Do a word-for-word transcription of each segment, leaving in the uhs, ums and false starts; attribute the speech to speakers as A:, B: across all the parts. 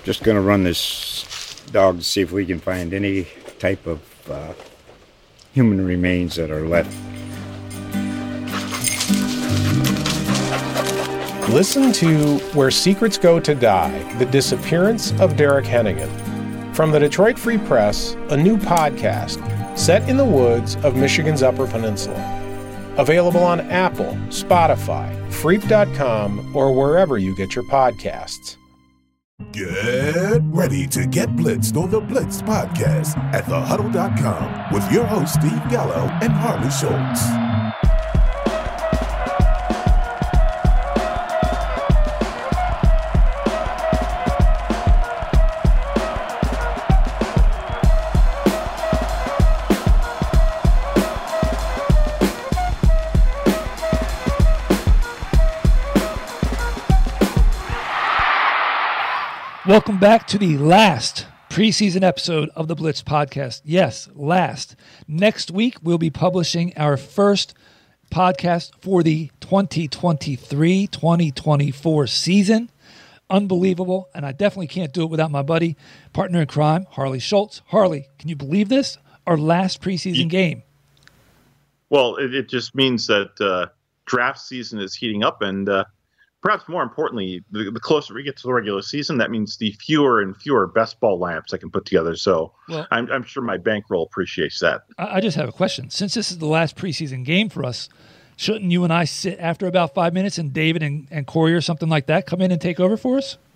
A: just going to run this dog to see if we can find any type of uh, human remains that are left.
B: Listen to Where Secrets Go to Die, The Disappearance of Derek Hennigan. From the Detroit Free Press, a new podcast set in the woods of Michigan's Upper Peninsula. Available on Apple, Spotify, Freep dot com, or wherever you get your podcasts.
C: Get ready to get blitzed on the Blitz podcast at the huddle dot com with your hosts Steve Gallo and Harley Schultz.
D: Welcome back to the last preseason episode of the Blitz podcast. Yes, last. Next week, we'll be publishing our first podcast for the twenty twenty-three twenty twenty-four season. Unbelievable, and I definitely can't do it without my buddy, partner in crime, Harley Schultz. Harley, can you believe this? Our last preseason game.
E: Well, it, it just means that uh, draft season is heating up, and uh, perhaps more importantly, the, the closer we get to the regular season, that means the fewer and fewer best ball lineups I can put together. So well, I'm, I'm sure my bankroll appreciates that.
D: I, I just have a question. Since this is the last preseason game for us, shouldn't you and I sit after about five minutes and David and, and Corey or something like that come in and take over for us?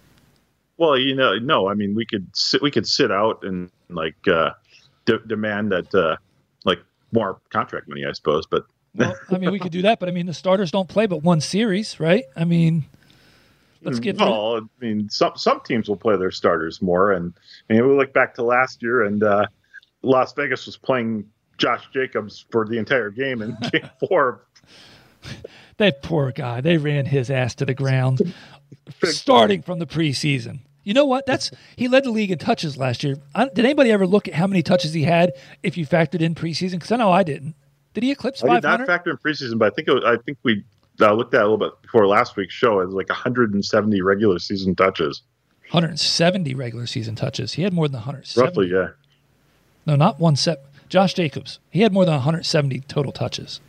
E: Well, you know, no. I mean, we could sit, we could sit out and like uh, de- demand that uh, like more contract money, I suppose, but.
D: Well, I mean, we could do that, but I mean, the starters don't play but one series, right? I mean, let's get.
E: Well, I mean, some some teams will play their starters more, and I mean, we look back to last year, and uh, Las Vegas was playing Josh Jacobs for the entire game in Game Four.
D: That poor guy. They ran his ass to the ground, starting from the preseason. You know what? That's he led the league in touches last year. I, did anybody ever look at how many touches he had if you factored in preseason? Because I know I didn't. Did he eclipse five hundred?
E: I did not factor in preseason, but I think it was, I think we uh, looked at it a little bit before last week's show. It was like one hundred seventy regular season touches.
D: one hundred seventy regular season touches. He had more than one hundred seventy.
E: Roughly, yeah.
D: No, not one set. Josh Jacobs. He had more than one hundred seventy total touches.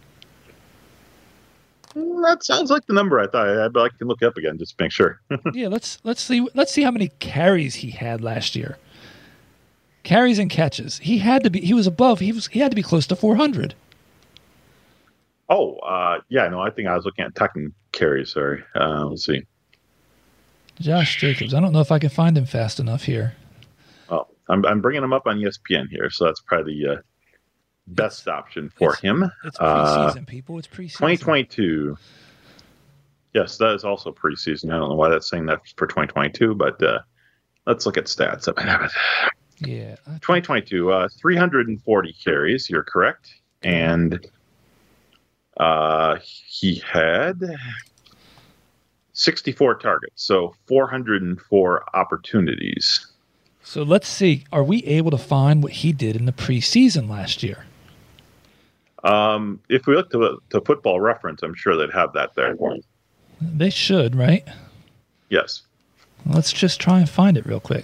E: That sounds like the number I thought I had, but I can look it up again just to make sure.
D: yeah, let's let's see let's see how many carries he had last year. Carries and catches. He had to be. He was above. He was. He had to be close to four hundred.
E: Oh, uh, yeah, no, I think I was looking at Tucking carries. Sorry. Uh, let's see.
D: Josh Jacobs. I don't know if I can find him fast enough here.
E: Oh, I'm I'm bringing him up on E S P N here, so that's probably the uh, best it's, option for
D: it's,
E: him.
D: It's preseason, uh, people. It's preseason.
E: twenty twenty-two. Yes, that is also preseason. I don't know why that's saying that for twenty twenty-two, but uh, let's look at stats. I might have it.
D: Yeah.
E: twenty twenty-two, uh, three hundred forty carries. You're correct. And uh, he had sixty-four targets, so four hundred four opportunities.
D: So let's see. Are we able to find what he did in the preseason last year?
E: Um, if we look to, to Football Reference, I'm sure they'd have that there.
D: They should, right?
E: Yes.
D: Let's just try and find it real quick.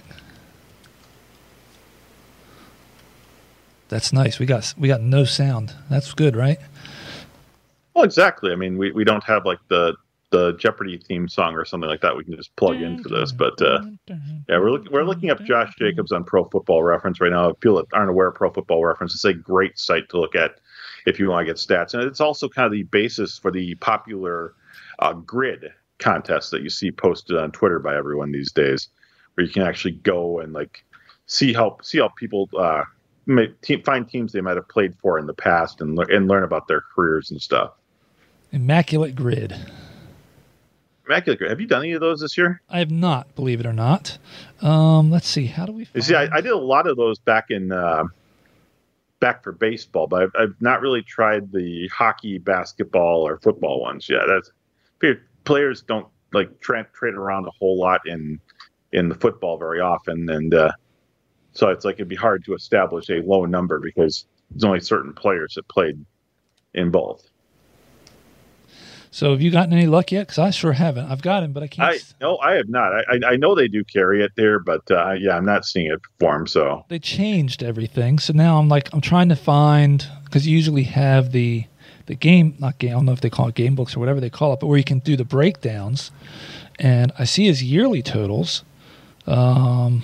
D: That's nice. We got we got no sound. That's good, right?
E: Well, exactly. I mean, we, we don't have like the, the Jeopardy theme song or something like that. We can just plug into this. But uh, yeah, we're looking we're looking up Josh Jacobs on Pro Football Reference right now. If people that aren't aware of Pro Football Reference, it's a great site to look at if you want to get stats, and it's also kind of the basis for the popular uh, grid contest that you see posted on Twitter by everyone these days, where you can actually go and like see how see how people. Uh, Team, find teams they might have played for in the past and, le- and learn about their careers and stuff.
D: Immaculate Grid.
E: Immaculate Grid. Have you done any of those this year?
D: I have not, believe it or not. Um, let's see. How do we find...
E: You see, I, I did a lot of those back in uh, back for baseball, but I've, I've not really tried the hockey, basketball, or football ones yet. That's players don't like tra- trade around a whole lot in in the football very often, and uh, so it's like it'd be hard to establish a low number because there's only certain players that played in both.
D: So have you gotten any luck yet? Because I sure haven't. I've got him, but I can't.
E: I no, I have not. I I, I know they do carry it there, but uh, yeah, I'm not seeing it perform. So
D: they changed everything. So now I'm like, I'm trying to find, because you usually have the the game, not game. I don't know if they call it game books or whatever they call it, but where you can do the breakdowns. And I see his yearly totals, um,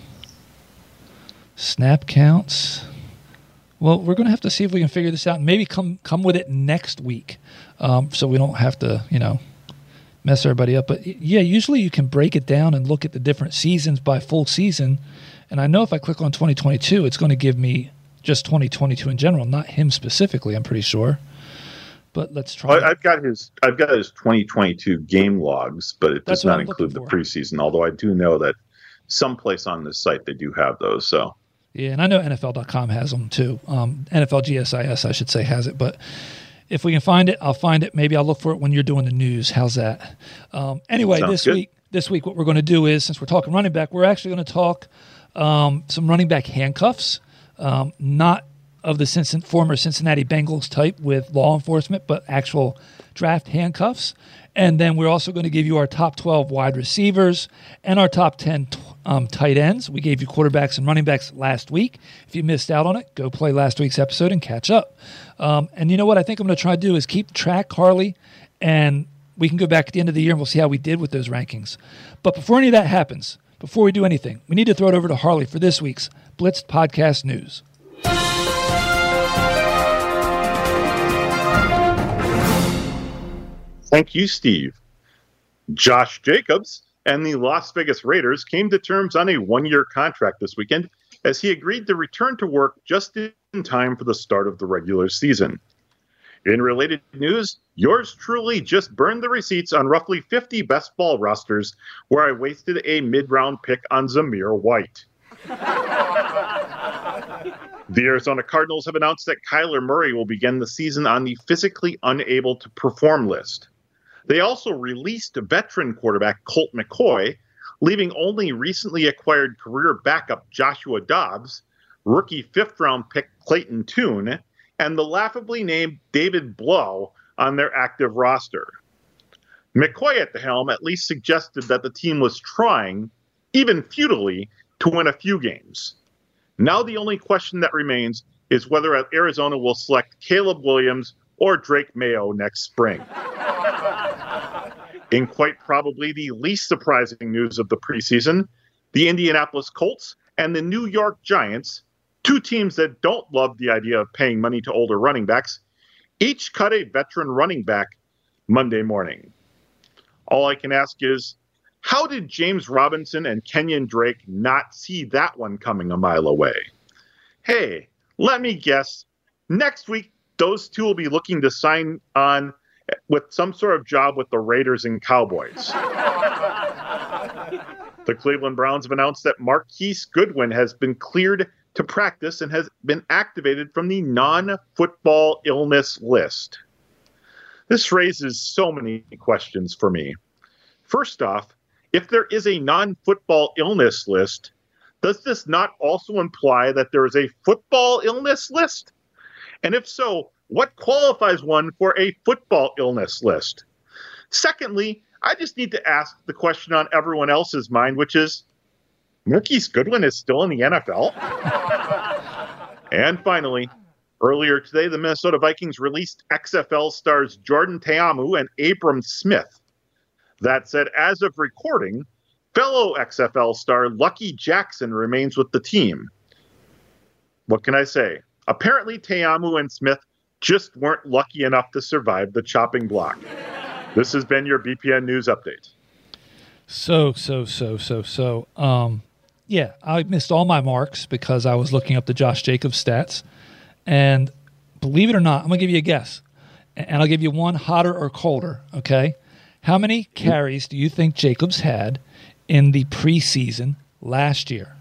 D: snap counts. Well, we're going to have to see if we can figure this out and maybe come come with it next week, um, so we don't have to, you know, mess everybody up. But, yeah, usually you can break it down and look at the different seasons by full season. And I know if I click on twenty twenty-two, it's going to give me just twenty twenty-two in general, not him specifically, I'm pretty sure. But let's try.
E: Well, I've got his I've got his twenty twenty-two game logs, but it
D: That's
E: does
D: what
E: not
D: I'm
E: include the
D: looking for.
E: preseason, although I do know that someplace on this site they do have those. So
D: Yeah, and I know N F L dot com has them too. Um, N F L G S I S, I should say, has it. But if we can find it, I'll find it. Maybe I'll look for it when you're doing the news. How's that? Um, anyway,
E: Sounds
D: this
E: good.
D: week, this week, what we're going to do is, since we're talking running back, we're actually going to talk um, some running back handcuffs, um, not of the Cincin- former Cincinnati Bengals type with law enforcement, but actual draft handcuffs. And then we're also going to give you our top twelve wide receivers and our top ten t- um, tight ends. We gave you quarterbacks and running backs last week. If you missed out on it, go play last week's episode and catch up. Um, and you know what I think I'm going to try to do is keep track, Harley, and we can go back at the end of the year and we'll see how we did with those rankings. But before any of that happens, before we do anything, we need to throw it over to Harley for this week's Blitz Podcast News.
E: thank you, Steve. Josh Jacobs and the Las Vegas Raiders came to terms on a one-year contract this weekend as he agreed to return to work just in time for the start of the regular season. In related news, yours truly just burned the receipts on roughly fifty best ball rosters where I wasted a mid-round pick on Zamir White. The Arizona Cardinals have announced that Kyler Murray will begin the season on the physically unable to perform list. They also released veteran quarterback Colt McCoy, leaving only recently acquired career backup Joshua Dobbs, rookie fifth-round pick Clayton Tune, and the laughably named David Blough on their active roster. McCoy at the helm at least suggested that the team was trying, even futilely, to win a few games. Now the only question that remains is whether Arizona will select Caleb Williams or Drake Mayo next spring. In quite probably the least surprising news of the preseason, the Indianapolis Colts and the New York Giants, two teams that don't love the idea of paying money to older running backs, each cut a veteran running back Monday morning. All I can ask is, how did James Robinson and Kenyon Drake not see that one coming a mile away? Hey, let me guess. Next week, those two will be looking to sign on with some sort of job with the Raiders and Cowboys. The Cleveland Browns have announced that Marquise Goodwin has been cleared to practice and has been activated from the non-football illness list. This raises so many questions for me. First off, if there is a non-football illness list, does this not also imply that there is a football illness list? And if so, what qualifies one for a football illness list? Secondly, I just need to ask the question on everyone else's mind, which is, Marquise Goodwin is still in the N F L? And finally, earlier today, the Minnesota Vikings released X F L stars Jordan Ta'amu and Abram Smith. That said, as of recording, fellow X F L star Lucky Jackson remains with the team. What can I say? Apparently, Ta'amu and Smith just weren't lucky enough to survive the chopping block. This has been your B P N News Update.
D: So, so, so, so, so. Um, yeah, I missed all my marks because I was looking up the Josh Jacobs stats. And believe it or not, I'm going to give you a guess. And I'll give you one hotter or colder, okay? How many carries do you think Jacobs had in the preseason last year?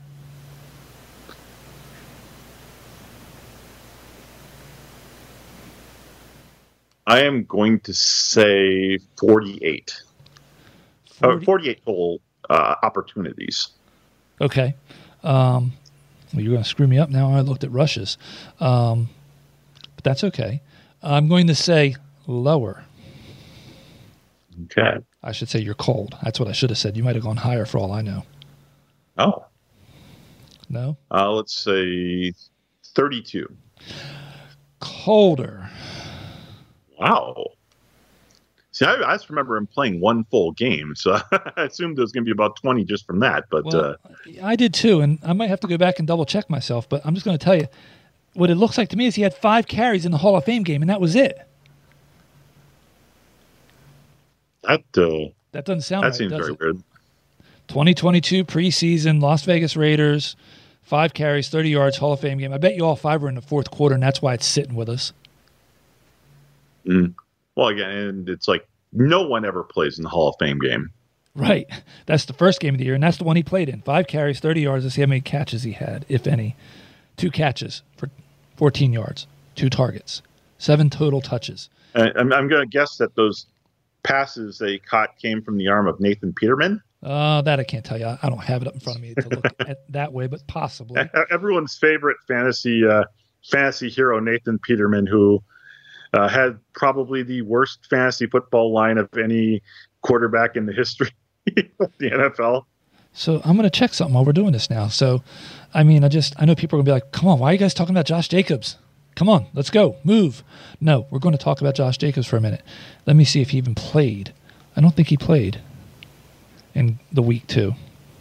E: I am going to say forty-eight.
D: forty
E: Uh, forty-eight total uh, opportunities.
D: Okay. Um, well, you're going to screw me up now. I looked at rushes. Um, but that's okay. I'm going to say lower.
E: Okay.
D: I should say you're cold. That's what I should have said. You might have gone higher for all I know.
E: Oh.
D: No?
E: Uh, let's say thirty-two.
D: Colder.
E: Wow. See, I, I just remember him playing one full game, so I assumed there was going to be about twenty just from that. But
D: well,
E: uh,
D: I did too, and I might have to go back and double check myself. But I'm just going to tell you, what it looks like to me is he had five carries in the Hall of Fame game, and that was it.
E: that uh,
D: That doesn't sound
E: that
D: right,
E: seems
D: does
E: very
D: it?
E: good.
D: twenty twenty-two preseason, Las Vegas Raiders, five carries, thirty yards, Hall of Fame game. I bet you all five were in the fourth quarter, and that's why it's sitting with us.
E: Mm. Well, again, and it's like no one ever plays in the Hall of Fame game.
D: Right. That's the first game of the year, and that's the one he played in. Five carries, thirty yards. Let's see how many catches he had, if any. Two catches for fourteen yards, two targets, seven total touches.
E: And I'm, I'm going to guess that those passes they caught came from the arm of Nathan Peterman.
D: Uh, that I can't tell you. I I don't have it up in front of me to look at that way, but possibly.
E: Everyone's favorite fantasy uh, fantasy hero, Nathan Peterman, who uh, had probably the worst fantasy football line of any quarterback in the history of the N F L.
D: So I'm going to check something while we're doing this now. So, I mean, I just, I know people are going to be like, come on, why are you guys talking about Josh Jacobs? Come on, let's go, move. No, we're going to talk about Josh Jacobs for a minute. Let me see if he even played. I don't think he played in the week two.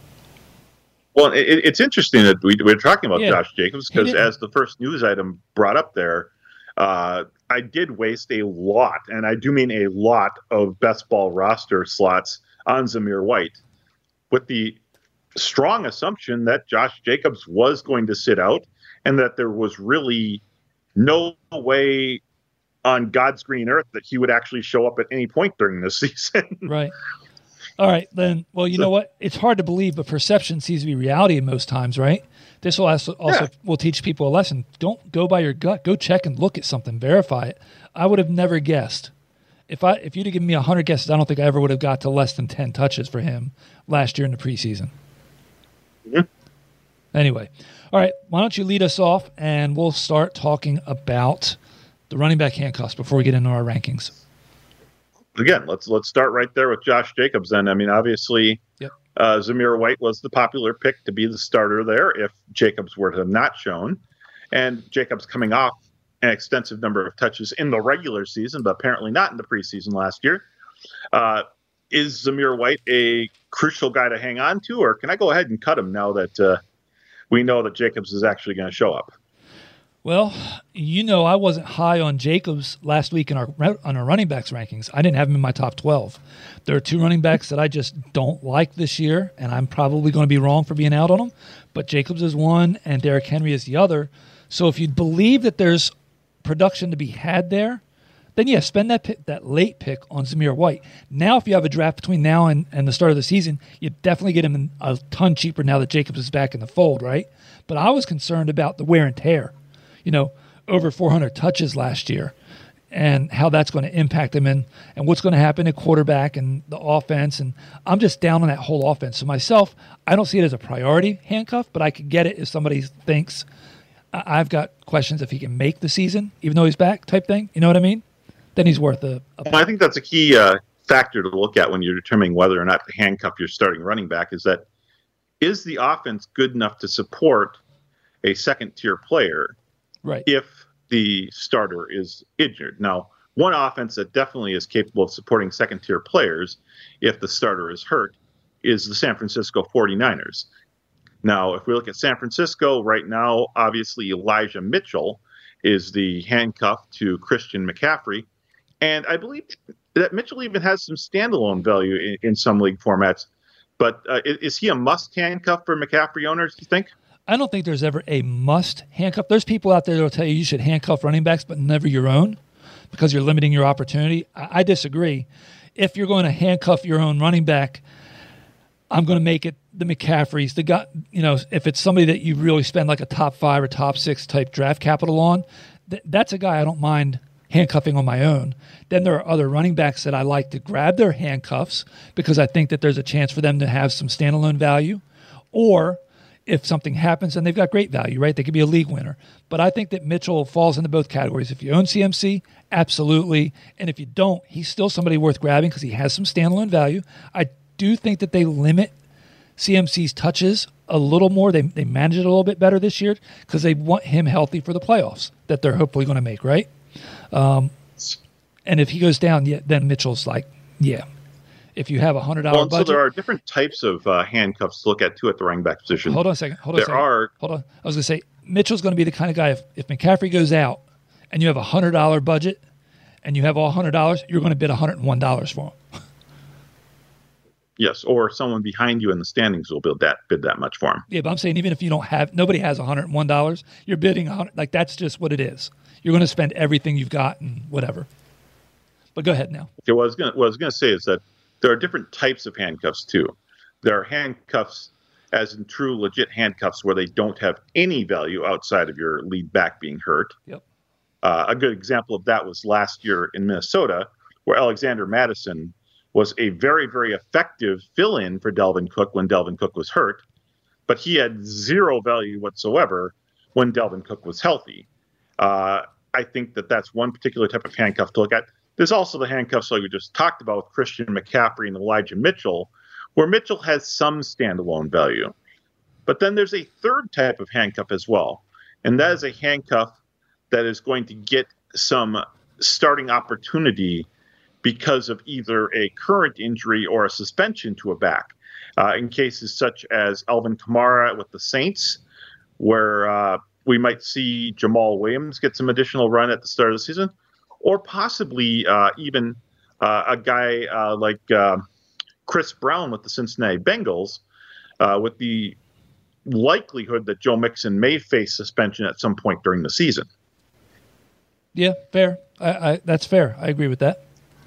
E: Well, it, it's interesting that we, we're talking about
D: Yeah.
E: Josh Jacobs
D: He
E: because
D: didn't.
E: as the first news item brought up there, uh, I did waste a lot, and I do mean a lot of best ball roster slots on Zamir White with the strong assumption that Josh Jacobs was going to sit out and that there was really no way on God's green earth that he would actually show up at any point during this season.
D: Right. All right, then. Well, you know what? It's hard to believe, but perception seems to be reality most times, right? This will also, also
E: Yeah.
D: will teach people a lesson. Don't go by your gut. Go check and look at something. Verify it. I would have never guessed. If I if you'd have given me one hundred guesses, I don't think I ever would have got to less than ten touches for him last year in the preseason.
E: Mhm.
D: Anyway, all right, why don't you lead us off, and we'll start talking about the running back handcuffs before we get into our rankings.
E: Again, let's let's start right there with Josh Jacobs. Then, I mean, obviously,
D: Yep.
E: uh, Zamir White was the popular pick to be the starter there if Jacobs were to have not shown, and Jacobs coming off an extensive number of touches in the regular season, but apparently not in the preseason last year. Uh, is Zamir White a crucial guy to hang on to, or can I go ahead and cut him now that uh, we know that Jacobs is actually going to show up?
D: Well, you know, I wasn't high on Jacobs last week in our on our running backs rankings. I didn't have him in my top twelve. There are two running backs that I just don't like this year, and I'm probably going to be wrong for being out on them. But Jacobs is one, and Derrick Henry is the other. So if you believe that there's production to be had there, then yeah, spend that pick, that late pick on Zamir White. Now, if you have a draft between now and, and the start of the season, you definitely get him a ton cheaper now that Jacobs is back in the fold, right? But I was concerned about the wear and tear. You know, over four hundred touches last year, and how that's going to impact him, and, and what's going to happen at quarterback and the offense. And I'm just down on that whole offense. So myself, I don't see it as a priority handcuff, but I could get it if somebody thinks I- I've got questions if he can make the season, even though he's back type thing. You know what I mean? Then he's worth a, a
E: Well, I think that's a key uh, factor to look at when you're determining whether or not to handcuff your starting running back is that is the offense good enough to support a second-tier player
D: right.
E: if the starter is injured? Now, one offense that definitely is capable of supporting second-tier players if the starter is hurt is the San Francisco forty-niners. Now, if we look at San Francisco right now, obviously Elijah Mitchell is the handcuff to Christian McCaffrey. And I believe that Mitchell even has some standalone value in, in some league formats. But uh, is, is he a must handcuff for McCaffrey owners, do you think?
D: I don't think there's ever a must handcuff. There's people out there that will tell you you should handcuff running backs, but never your own because you're limiting your opportunity. I, I disagree. If you're going to handcuff your own running back, I'm going to make it the McCaffreys. The guy, you know, if it's somebody that you really spend like a top five or top six type draft capital on, th- that's a guy I don't mind handcuffing on my own. Then there are other running backs that I like to grab their handcuffs because I think that there's a chance for them to have some standalone value. Or if something happens, then they've got great value, right? They could be a league winner. But I think that Mitchell falls into both categories. If you own C M C, absolutely. And if you don't, he's still somebody worth grabbing because he has some standalone value. I do think that they limit C M C's touches a little more. They they manage it a little bit better this year because they want him healthy for the playoffs that they're hopefully going to make, right? Um, and if he goes down, yeah, then Mitchell's like, yeah. If you have a hundred dollar
E: well,
D: budget,
E: so there are different types of uh, handcuffs to look at too at the running back position.
D: Hold on a second. Hold on
E: there
D: a second.
E: are.
D: Hold on. I was going to say Mitchell's going to be the kind of guy. If, if McCaffrey goes out and you have a hundred dollar budget and you have all hundred dollars, you're going to bid a hundred and one dollars for him.
E: Yes, or someone behind you in the standings will bid that bid that much for him.
D: Yeah, but I'm saying even if you don't have, nobody has a hundred and one dollars, you're bidding a hundred. Like that's just what it is. You're going to spend everything you've got and whatever. But go ahead now.
E: Okay, what I was going what I was going to say is that there are different types of handcuffs too. There are handcuffs, as in true legit handcuffs, where they don't have any value outside of your lead back being hurt.
D: Yep.
E: Uh, a good example of that was last year in Minnesota, where Alexander Mattison was a very, very effective fill-in for Dalvin Cook when Dalvin Cook was hurt, but he had zero value whatsoever when Dalvin Cook was healthy. Uh, I think that that's one particular type of handcuff to look at. There's also the handcuffs like we just talked about with Christian McCaffrey and Elijah Mitchell, where Mitchell has some standalone value. But then there's a third type of handcuff as well, and that is a handcuff that is going to get some starting opportunity because of either a current injury or a suspension to a back. Uh, in cases such as Alvin Kamara with the Saints, where uh, we might see Jamal Williams get some additional run at the start of the season, or possibly uh, even uh, a guy uh, like uh, Chris Brown with the Cincinnati Bengals, uh, with the likelihood that Joe Mixon may face suspension at some point during the season.
D: Yeah, fair. I, I, that's fair. I agree with that.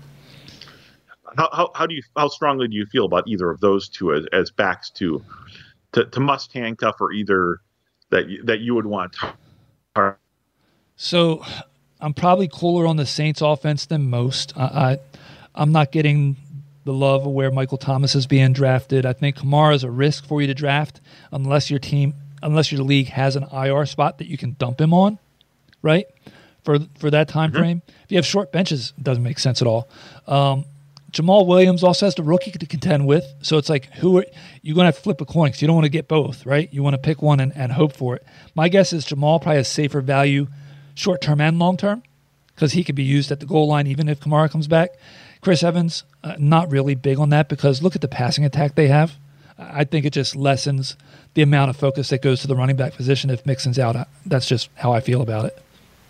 E: How, how how do you how strongly do you feel about either of those two as, as backs to, to to must handcuff, or either that you, that you would want to?
D: So I'm probably cooler on the Saints offense than most. I, I I'm not getting the love of where Michael Thomas is being drafted. I think Kamara is a risk for you to draft unless your team unless your league has an I R spot that you can dump him on, right? For for that time mm-hmm. frame. If you have short benches, it doesn't make sense at all. Um, Jamal Williams also has the rookie to contend with. So it's like, who are you're going to have to flip a coin because you don't want to get both, right? You want to pick one and, and hope for it. My guess is Jamal probably has safer value short-term and long-term because he could be used at the goal line even if Kamara comes back. Chris Evans, uh, not really big on that because look at the passing attack they have. I think it just lessens the amount of focus that goes to the running back position if Mixon's out. That's just how I feel about it.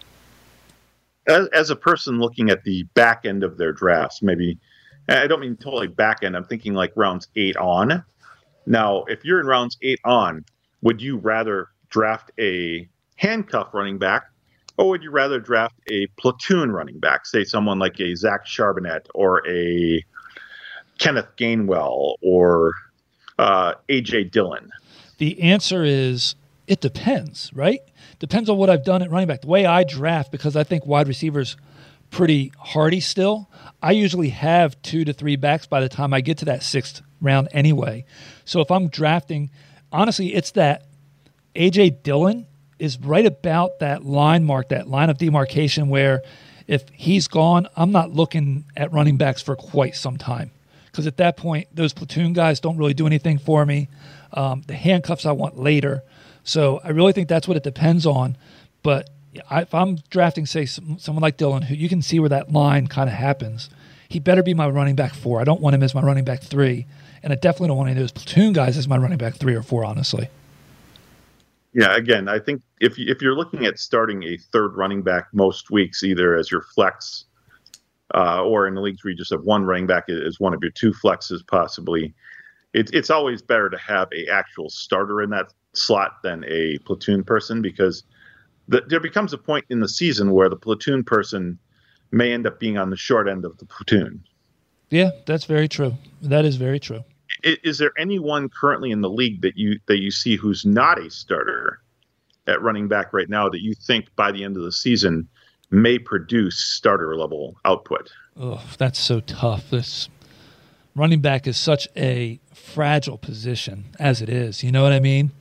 E: As, as a person looking at the back end of their drafts, maybe – I don't mean totally back end. I'm thinking like rounds eight on. Now, if you're in rounds eight on, would you rather draft a handcuff running back, or would you rather draft a platoon running back, say someone like a Zach Charbonnet or a Kenneth Gainwell or uh, A J Dillon?
D: The answer is it depends, right? Depends on what I've done at running back. The way I draft, because I think wide receivers pretty hardy still, I usually have two to three backs by the time I get to that sixth round anyway. So if I'm drafting, honestly, it's that A J Dillon is right about that line mark, that line of demarcation where if he's gone, I'm not looking at running backs for quite some time. Because at that point, those platoon guys don't really do anything for me. Um, the handcuffs I want later. So I really think that's what it depends on. But I, if I'm drafting, say, some, someone like Dillon, who you can see where that line kind of happens, he better be my running back four. I don't want him as my running back three. And I definitely don't want any of those platoon guys as my running back three or four, honestly.
E: Yeah, again, I think if, you, if you're looking at starting a third running back most weeks, either as your flex uh, or in the leagues where you just have one running back as one of your two flexes possibly, it, it's always better to have a actual starter in that slot than a platoon person because the, there becomes a point in the season where the platoon person may end up being on the short end of the platoon.
D: Yeah, that's very true. That is very true.
E: Is, is there anyone currently in the league that you that you see who's not a starter at running back right now that you think by the end of the season may produce starter level output?
D: Oh, that's so tough. This running back is such a fragile position as it is. You know what I mean?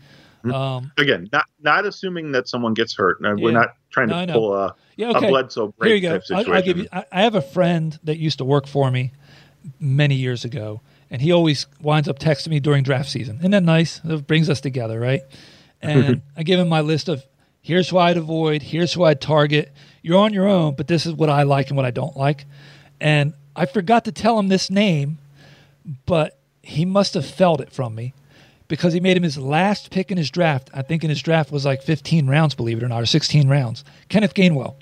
D: Um,
E: Again, not not assuming that someone gets hurt. No,
D: Yeah.
E: We're not trying to
D: No, I know.
E: pull a,
D: yeah, okay.
E: a Bledsoe
D: Here you
E: break
D: go.
E: type situation.
D: I'll, I'll give you. I, I have a friend that used to work for me many years ago, and he always winds up texting me during draft season. Isn't that nice? It brings us together, right? And I give him my list of here's who I'd avoid, here's who I'd target. You're on your own, but this is what I like and what I don't like. And I forgot to tell him this name, but he must have felt it from me because he made him his last pick in his draft. I think in his draft was like fifteen rounds, believe it or not, or sixteen rounds. Kenneth Gainwell.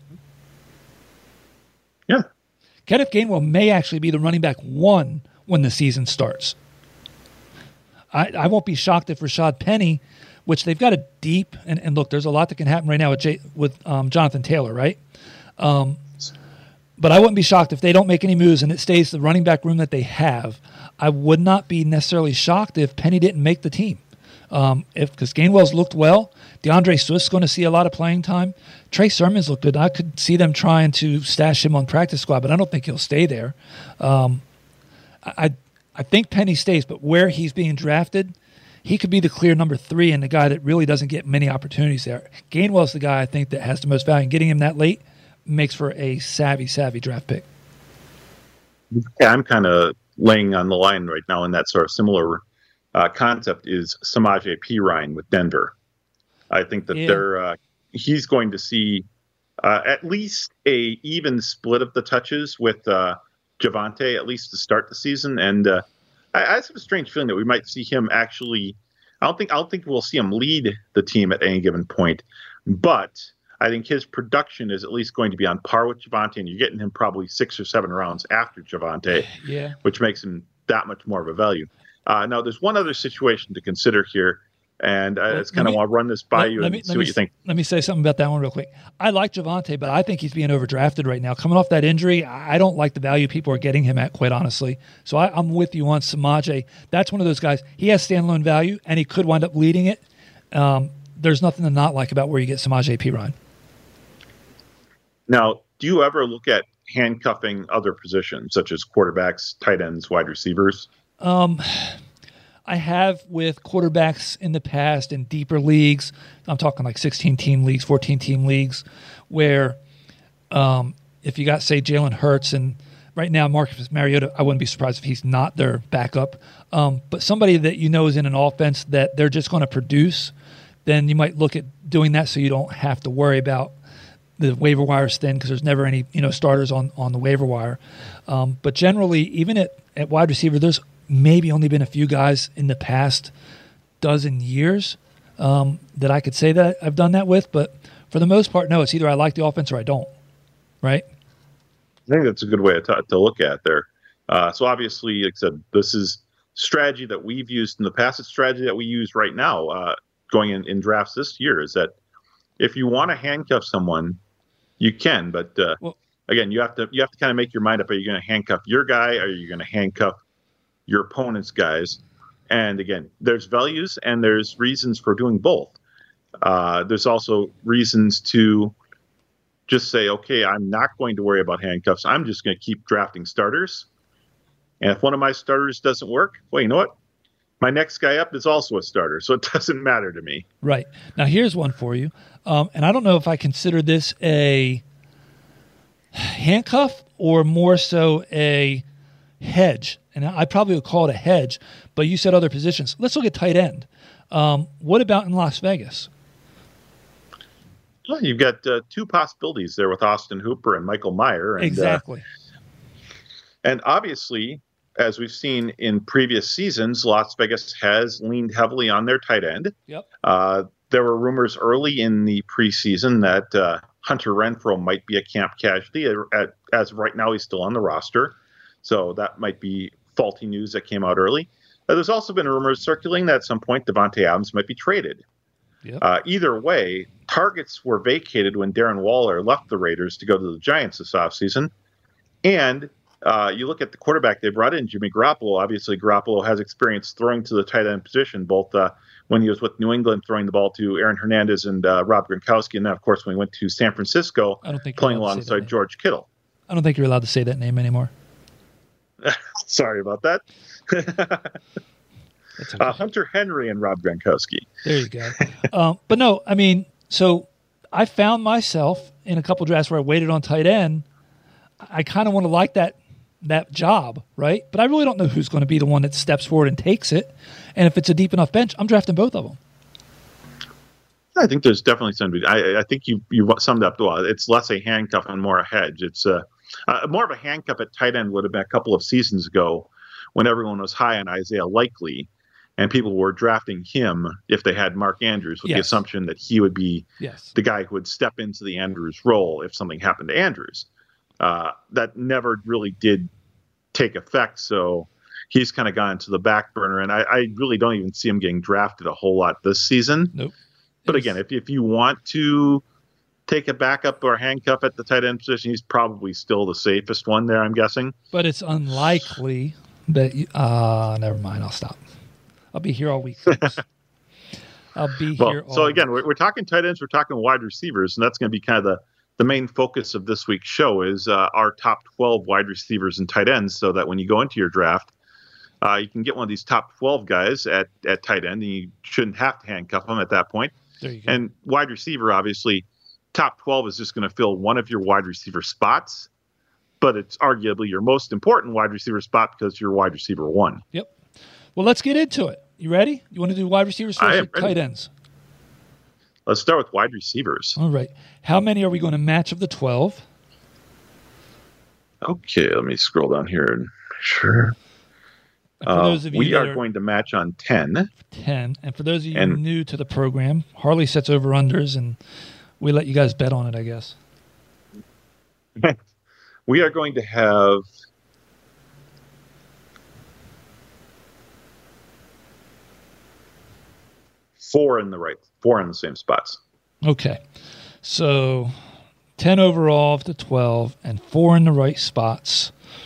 E: Yeah.
D: Kenneth Gainwell may actually be the running back one when the season starts. I, I won't be shocked if Rashad Penny, which they've got a deep, and, and look, there's a lot that can happen right now with J, with um, Jonathan Taylor, right? Um, but I wouldn't be shocked if they don't make any moves and it stays the running back room that they have. I would not be necessarily shocked if Penny didn't make the team. Um, if because Gainwell's looked well, DeAndre Swift's going to see a lot of playing time. Trey Sermon's looked good. I could see them trying to stash him on practice squad, but I don't think he'll stay there. Um, I I think Penny stays, but where he's being drafted, he could be the clear number three and the guy that really doesn't get many opportunities there. Gainwell's the guy I think that has the most value. And getting him that late makes for a savvy, savvy draft pick.
E: Yeah, I'm kind of laying on the line right now in that sort of similar uh, concept is Samaje Perine with Denver. I think that
D: Yeah.
E: they're uh, he's going to see uh, at least a even split of the touches with uh, Javonte, at least to start the season. And uh, I, I have a strange feeling that we might see him actually. I don't think I don't think we'll see him lead the team at any given point, but I think his production is at least going to be on par with Javonte, and you're getting him probably six or seven rounds after Javonte,
D: Yeah.
E: which makes him that much more of a value. Uh, now, there's one other situation to consider here, and I
D: Well,
E: just kind
D: let
E: of
D: me-
E: want to run this by
D: Let-
E: you
D: let
E: and
D: me-
E: see
D: let
E: what
D: me
E: you
D: s-
E: think.
D: Let me say something about that one real quick. I like Javonte, but I think he's being overdrafted right now. Coming off that injury, I don't like the value people are getting him at, quite honestly. So I, I'm with you on Samaje. That's one of those guys. He has standalone value, and he could wind up leading it. Um, there's nothing to not like about where you get Samaje Perine.
E: Now, do you ever look at handcuffing other positions, such as quarterbacks, tight ends, wide receivers?
D: I have with quarterbacks in the past in deeper leagues. I'm talking like sixteen-team leagues, fourteen-team leagues, where um, if you got, say, Jalen Hurts, and right now Marcus Mariota, I wouldn't be surprised if he's not their backup. Um, but somebody that you know is in an offense that they're just going to produce, then you might look at doing that so you don't have to worry about the waiver wire's thin because there's never any you know starters on, on the waiver wire. Um, but generally, even at, at wide receiver, there's maybe only been a few guys in the past dozen years um, that I could say that I've done that with. But for the most part, no, it's either I like the offense or I don't. Right?
E: I think that's a good way to, to look at there. Uh, so obviously, like I said, this is strategy that we've used in the past. It's strategy that we use right now uh, going in, in drafts this year is that if you want to handcuff someone, you can. But uh,
D: Well-
E: again, you have to you have to kind of make your mind up. Are you going to handcuff your guy? Or are you going to handcuff your opponent's guys? And again, there's values and there's reasons for doing both. Uh, there's also reasons to just say, okay, I'm not going to worry about handcuffs. I'm just going to keep drafting starters. And if one of my starters doesn't work, well, you know what? My next guy up is also a starter, so it doesn't matter to me.
D: Right. Now, here's one for you. Um, and I don't know if I consider this a handcuff or more so a hedge. And I probably would call it a hedge, but you said other positions. Let's look at tight end. Um, what about in Las Vegas?
E: Well, you've got uh, two possibilities there with Austin Hooper and Michael Mayer. And,
D: Exactly.
E: Uh, and obviously, as we've seen in previous seasons, Las Vegas has leaned heavily on their tight end.
D: Yep.
E: Uh, there were rumors early in the preseason that uh, Hunter Renfrow might be a camp casualty. At, as of right now, he's still on the roster. So that might be faulty news that came out early. Uh, there's also been rumors circulating that at some point Devontae Adams might be traded.
D: Yep.
E: Uh, either way, targets were vacated when Darren Waller left the Raiders to go to the Giants this offseason. And uh, you look at the quarterback they brought in, Jimmy Garoppolo. Obviously, Garoppolo has experience throwing to the tight end position, both uh, when he was with New England throwing the ball to Aaron Hernandez and uh, Rob Gronkowski, and then, of course, when he went to San Francisco
D: I don't think you're
E: playing
D: allowed to say that
E: alongside
D: name.
E: George Kittle.
D: I don't think you're allowed to say that name anymore.
E: Sorry about that.
D: That's okay.
E: Uh, Hunter Henry and Rob Gronkowski.
D: There you go. um, but no, I mean, so I found myself in a couple drafts where I waited on tight end. I kind of want to like that that job, right? But I really don't know who's going to be the one that steps forward and takes it. And if it's a deep enough bench, I'm drafting both of them.
E: I think there's definitely somebody. I, I think you you summed up well. It's less a handcuff and more a hedge. It's a uh, more of a handcuff at tight end would have been a couple of seasons ago when everyone was high on Isaiah Likely, and people were drafting him if they had Mark Andrews with
D: yes.
E: the assumption that he would be
D: yes.
E: the guy who would step into the Andrews role if something happened to Andrews. Uh, that never really did take effect, so he's kind of gone to the back burner, and I, I really don't even see him getting drafted a whole lot this season.
D: Nope.
E: But again, if if you want to take a backup or handcuff at the tight end position, he's probably still the safest one there, I'm guessing.
D: But it's unlikely that you, uh, never mind, I'll stop. I'll be here all week, folks. I'll be
E: well,
D: here all
E: So again,
D: week.
E: we're, we're talking tight ends, we're talking wide receivers, and that's going to be kind of the, the main focus of this week's show is uh, our top twelve wide receivers and tight ends, so that when you go into your draft, uh, you can get one of these top twelve guys at, at tight end, and you shouldn't have to handcuff them at that point.
D: There you go.
E: And wide receiver, obviously, top twelve is just going to fill one of your wide receiver spots, but it's arguably your most important wide receiver spot because you're wide receiver one.
D: Yep. Well, let's get into it. You ready? You want to do wide receivers first or tight ends?
E: Let's start with wide receivers.
D: All right. How many are we going to match of the twelve?
E: Okay, let me scroll down here and sure.
D: For
E: uh,
D: those of you
E: we are
D: are
E: going to match on ten.
D: ten. And for those of you
E: and,
D: new to the program, Harley sets over-unders, and we let you guys bet on it, I guess.
E: We are going to have four in the right, four in the same spots.
D: Okay. So ten overall of the twelve and four in the right spots.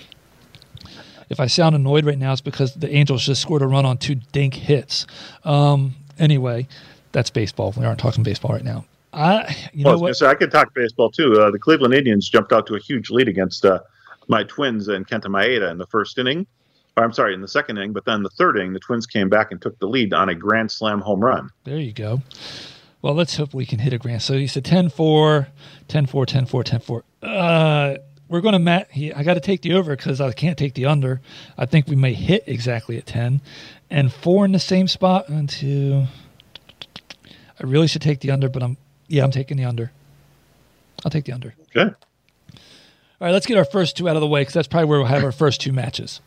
D: If I sound annoyed right now, it's because the Angels just scored a run on two dink hits. Um, anyway, that's baseball. We aren't talking baseball right now. I, you
E: well,
D: know what?
E: I could talk baseball too. Uh, the Cleveland Indians jumped out to a huge lead against uh, my Twins and Kenta Maeda in the first inning. Or I'm sorry, in the second inning. But then the third inning, the Twins came back and took the lead on a grand slam home run.
D: There you go. Well, let's hope we can hit a grand. So you said ten four, ten four, ten four, ten four. Uh, we're going to match. I got to take the over because I can't take the under. I think we may hit exactly at ten. And four in the same spot. One, two. I really should take the under, but I'm, yeah, I'm taking the under. I'll take the under.
E: Okay.
D: All right, let's get our first two out of the way because that's probably where we'll have our first two matches.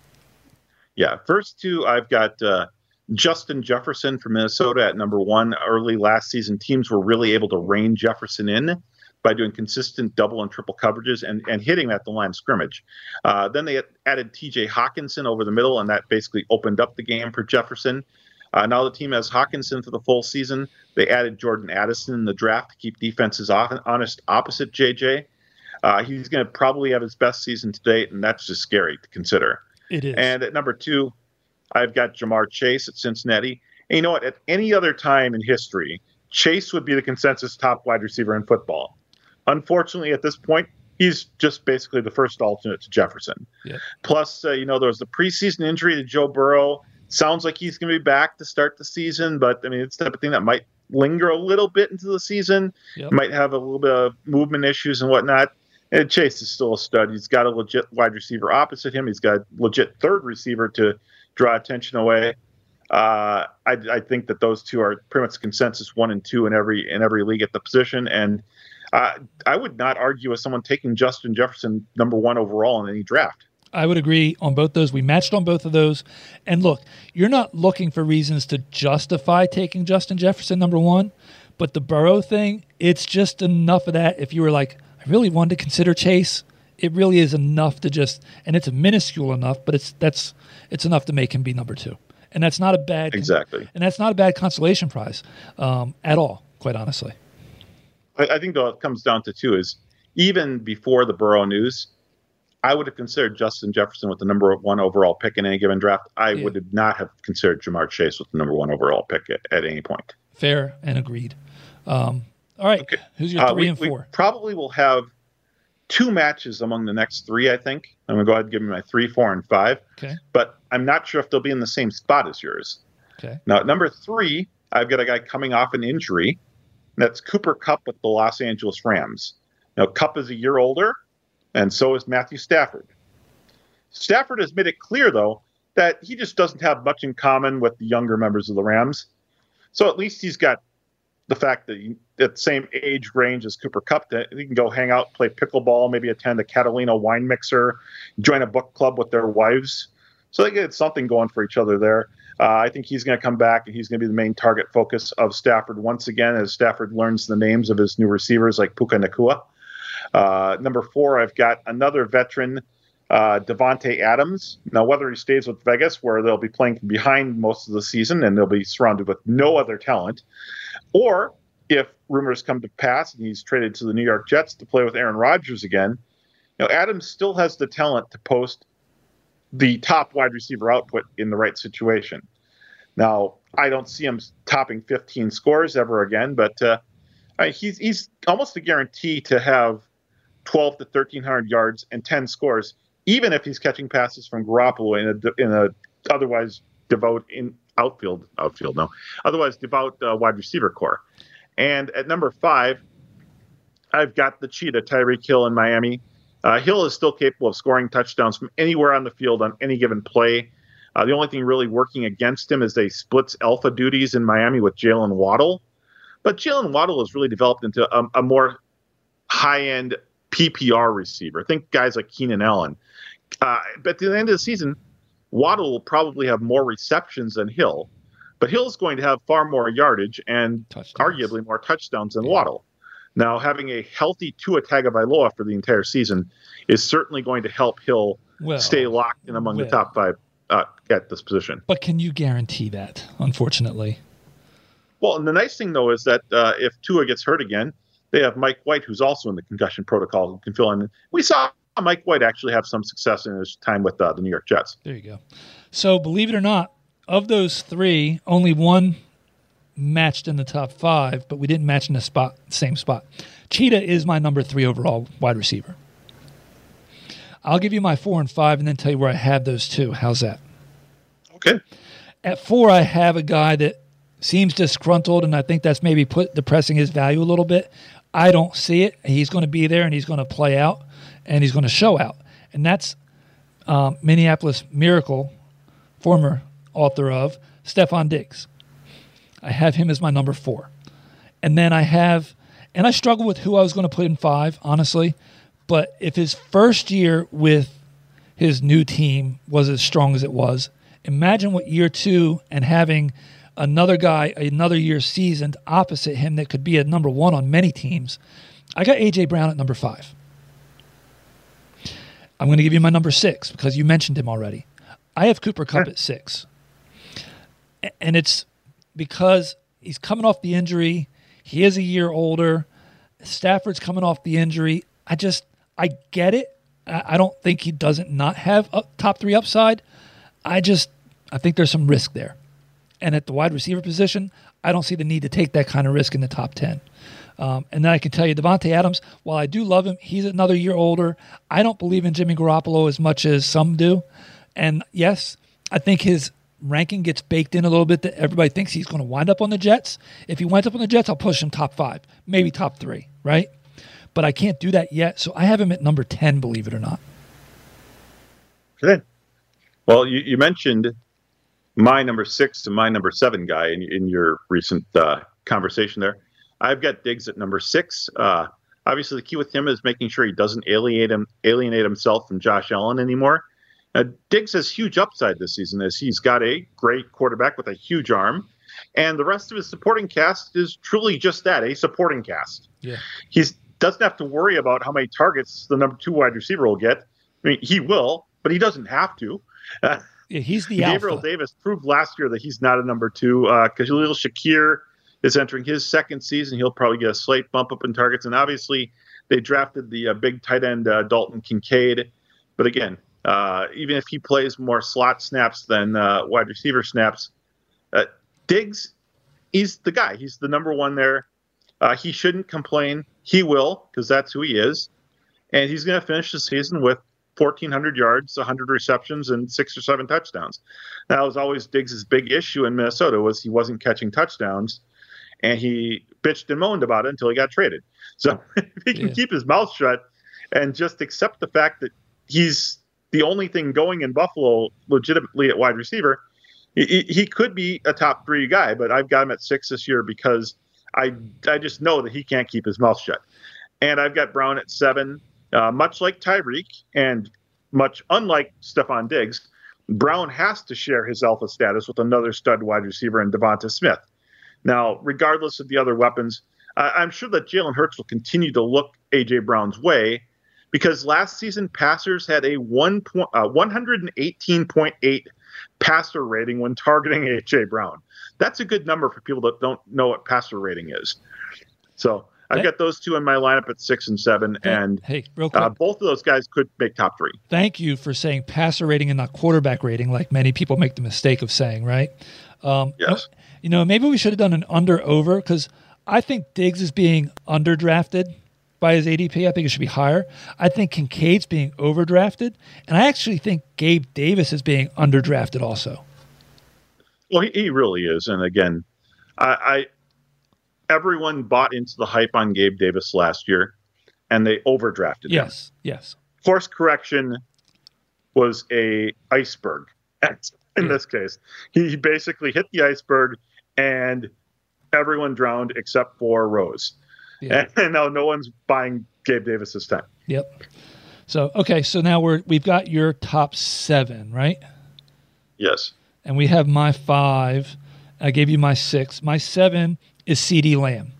E: Yeah, first two, I've got uh, Justin Jefferson from Minnesota at number one. Early last season, teams were really able to rein Jefferson in by doing consistent double and triple coverages and, and hitting at the line of scrimmage. Uh, then they added T J Hawkinson over the middle, and that basically opened up the game for Jefferson. Uh, now the team has Hawkinson for the full season. They added Jordan Addison in the draft to keep defenses honest opposite J J. Uh, he's going to probably have his best season to date, and that's just scary to consider.
D: It is.
E: And at number two, I've got Jamar Chase at Cincinnati. And you know what? At any other time in history, Chase would be the consensus top wide receiver in football. Unfortunately, at this point, he's just basically the first alternate to Jefferson.
D: Yep.
E: Plus, uh, you know, there was the preseason injury to Joe Burrow. Sounds like he's going to be back to start the season, but I mean, it's the type of thing that might linger a little bit into the season.
D: Yep.
E: Might have a little bit of movement issues and whatnot. And Chase is still a stud. He's got a legit wide receiver opposite him. He's got a legit third receiver to draw attention away. Uh, I, I think that those two are pretty much consensus one and two in every in every league at the position. And uh, I would not argue with someone taking Justin Jefferson number one overall in any draft.
D: I would agree on both those. We matched on both of those. And look, you're not looking for reasons to justify taking Justin Jefferson number one, but the Burrow thing, it's just enough of that. If you were like, I really wanted to consider Chase, it really is enough to just, and it's minuscule enough, but it's that's it's enough to make him be number two. And that's not a bad
E: exactly.
D: And that's not a bad consolation prize um, at all, quite honestly.
E: I, I think though it comes down to two is even before the Burrow news, I would have considered Justin Jefferson with the number one overall pick in any given draft. I
D: yeah.
E: would not have considered Jamar Chase with the number one overall pick at, at any point.
D: Fair and agreed. Um, all right.
E: Okay.
D: Who's your three
E: uh, we,
D: and four?
E: We probably will have two matches among the next three, I think. I'm going to go ahead and give me my three, four, and five.
D: Okay.
E: But I'm not sure if they'll be in the same spot as yours.
D: Okay.
E: Now, at number three, I've got a guy coming off an injury. That's Cooper Kupp with the Los Angeles Rams. Now, Kupp is a year older, and so is Matthew Stafford. Stafford has made it clear, though, that he just doesn't have much in common with the younger members of the Rams. So at least he's got the fact that he, at the same age range as Cooper Kupp, that he can go hang out, play pickleball, maybe attend a Catalina wine mixer, join a book club with their wives. So they get something going for each other there. Uh, I think he's going to come back, and he's going to be the main target focus of Stafford once again as Stafford learns the names of his new receivers like Puka Nacua. Uh, number four, I've got another veteran, uh, Devontae Adams. Now, whether he stays with Vegas, where they'll be playing from behind most of the season and they'll be surrounded with no other talent, or if rumors come to pass and he's traded to the New York Jets to play with Aaron Rodgers again, you know, Adams still has the talent to post the top wide receiver output in the right situation. Now, I don't see him topping fifteen scores ever again, but uh, I mean, he's he's almost a guarantee to have twelve to thirteen hundred yards and ten scores, even if he's catching passes from Garoppolo in a in a otherwise devout in outfield outfield no otherwise devout uh, wide receiver core. And at number five, I've got the cheetah, Tyreek Hill in Miami. Uh, Hill is still capable of scoring touchdowns from anywhere on the field on any given play. Uh, the only thing really working against him is they splits alpha duties in Miami with Jalen Waddle. But Jalen Waddle has really developed into a, a more high-end P P R receiver. Think guys like Keenan Allen. Uh, but at the end of the season, Waddle will probably have more receptions than Hill. But Hill's going to have far more yardage and touchdowns. Arguably more touchdowns than yeah. Waddle. Now, having a healthy Tua Tagovailoa for the entire season is certainly going to help Hill well, stay locked in among well. the top five uh, at this position.
D: But can you guarantee that, unfortunately?
E: Well, and the nice thing, though, is that uh, if Tua gets hurt again, they have Mike White, who's also in the concussion protocol, who can fill in. We saw Mike White actually have some success in his time with uh, the New York Jets.
D: There you go. So, believe it or not, of those three, only one matched in the top five, but we didn't match in the spot, same spot. Cheetah is my number three overall wide receiver. I'll give you my four and five and then tell you where I have those two. How's that?
E: Okay.
D: At four, I have a guy that seems disgruntled, and I think that's maybe put depressing his value a little bit. I don't see it. He's going to be there, and he's going to play out, and he's going to show out. And that's um, Minneapolis Miracle, former author of Stephon Diggs. I have him as my number four. And then I have, and I struggle with who I was going to put in five, honestly. But if his first year with his new team was as strong as it was, imagine what year two and having another guy, another year seasoned opposite him that could be a number one on many teams. I got A J. Brown at number five. I'm going to give you my number six because you mentioned him already. I have Cooper Kupp at six. And it's because he's coming off the injury. He is a year older. Stafford's coming off the injury. I just, I get it. I don't think he doesn't not have a top three upside. I just, I think there's some risk there. And at the wide receiver position, I don't see the need to take that kind of risk in the top ten. Um, and then I can tell you, Devontae Adams, while I do love him, he's another year older. I don't believe in Jimmy Garoppolo as much as some do. And yes, I think his ranking gets baked in a little bit that everybody thinks he's going to wind up on the Jets. If he winds up on the Jets, I'll push him top five, maybe top three, right? But I can't do that yet, so I have him at number ten, believe it or not.
E: Good. Well, you, you mentioned my number six and my number seven guy in, in your recent uh, conversation there. I've got Diggs at number six. Uh, obviously, the key with him is making sure he doesn't alienate him, alienate himself from Josh Allen anymore. Uh, Diggs has huge upside this season as he's got a great quarterback with a huge arm, and the rest of his supporting cast is truly just that, a supporting cast.
D: Yeah,
E: he doesn't have to worry about how many targets the number two wide receiver will get. I mean, he will, but he doesn't have to. Uh,
D: yeah, he's the
E: Gabriel
D: alpha.
E: Davis proved last year that he's not a number two. Uh, Khalil Shakir is entering his second season. He'll probably get a slight bump up in targets, and obviously they drafted the uh, big tight end uh, Dalton Kincaid. But again, Uh, even if he plays more slot snaps than uh, wide receiver snaps, uh, Diggs, he's the guy. He's the number one there. Uh, he shouldn't complain. He will, because that's who he is. And he's going to finish the season with fourteen hundred yards, one hundred receptions, and six or seven touchdowns. That was always Diggs' big issue in Minnesota, was he wasn't catching touchdowns, and he bitched and moaned about it until he got traded. So if he can
D: Yeah.
E: keep his mouth shut and just accept the fact that he's the only thing going in Buffalo legitimately at wide receiver, he, he could be a top three guy, but I've got him at six this year because I, I just know that he can't keep his mouth shut. And I've got Brown at seven, uh, much like Tyreek and much unlike Stephon Diggs. Brown has to share his alpha status with another stud wide receiver in Devonta Smith. Now, regardless of the other weapons, uh, I'm sure that Jalen Hurts will continue to look A J. Brown's way, because last season passers had a one point, uh, one eighteen point eight passer rating when targeting A J. Brown. That's a good number for people that don't know what passer rating is. So I've got those two in my lineup at six and seven, and
D: hey, real quick,
E: uh, both of those guys could make top three.
D: thank you for saying passer rating and not quarterback rating, like many people make the mistake of saying, right? Um,
E: Yes.
D: You know, maybe we should have done an under-over, because I think Diggs is being underdrafted by his A D P. I think it should be higher. I think Kincaid's being overdrafted, and I actually think Gabe Davis is being underdrafted also.
E: Well, he, he really is. And again, I, I everyone bought into the hype on Gabe Davis last year, and they overdrafted him.
D: Yes, yes.
E: Course correction was a iceberg in
D: Yeah.
E: this case. He basically hit the iceberg, and everyone drowned except for Rose.
D: Yeah.
E: And now no one's buying Gabe Davis this time.
D: Yep. So, okay, so now we're, we've got your top seven, right?
E: Yes.
D: And we have my five. I gave you my six. My seven is CeeDee Lamb.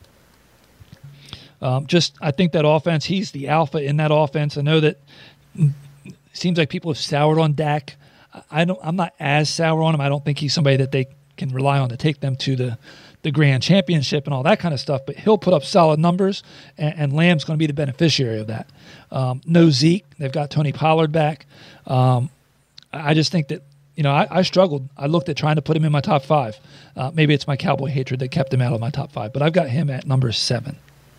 D: Um, just, I think that offense, he's the alpha in that offense. I know that it seems like people have soured on Dak. I don't, I'm not as sour on him. I don't think he's somebody that they can rely on to take them to the, the grand championship and all that kind of stuff, but he'll put up solid numbers, and, and Lamb's going to be the beneficiary of that. Um, no Zeke. They've got Tony Pollard back. Um, I just think that, you know, I, I struggled. I looked at trying to put him in my top five. Uh, maybe it's my Cowboy hatred that kept him out of my top five, but I've got him at number seven.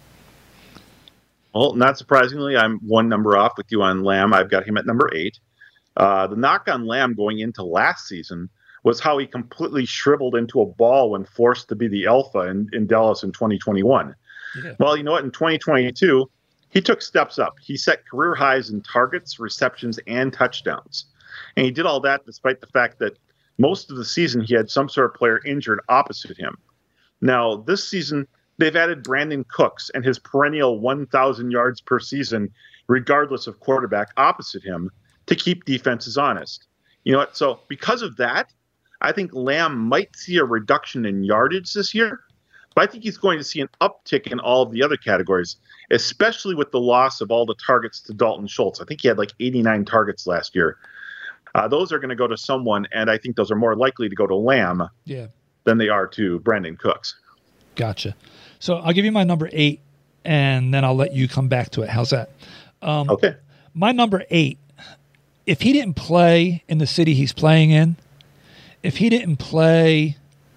E: Well, not surprisingly, I'm one number off with you on Lamb. I've got him at number eight. Uh, the knock on Lamb going into last season was how he completely shriveled into a ball when forced to be the alpha in, in Dallas in twenty twenty-one.
D: Yeah.
E: Well, you know what? In twenty twenty-two, he took steps up. He set career highs in targets, receptions, and touchdowns. And he did all that despite the fact that most of the season he had some sort of player injured opposite him. Now, this season, they've added Brandon Cooks and his perennial one thousand yards per season, regardless of quarterback, opposite him to keep defenses honest. You know what? So because of that, I think Lamb might see a reduction in yardage this year, but I think he's going to see an uptick in all of the other categories, especially with the loss of all the targets to Dalton Schultz. I think he had like eighty-nine targets last year. Uh, those are going to go to someone, and I think those are more likely to go to Lamb
D: Yeah.
E: than they are to Brandon Cooks.
D: Gotcha. So I'll give you my number eight, and then I'll let you come back to it. How's that? Um,
E: Okay.
D: My number eight, if he didn't play in the city he's playing in, if he didn't play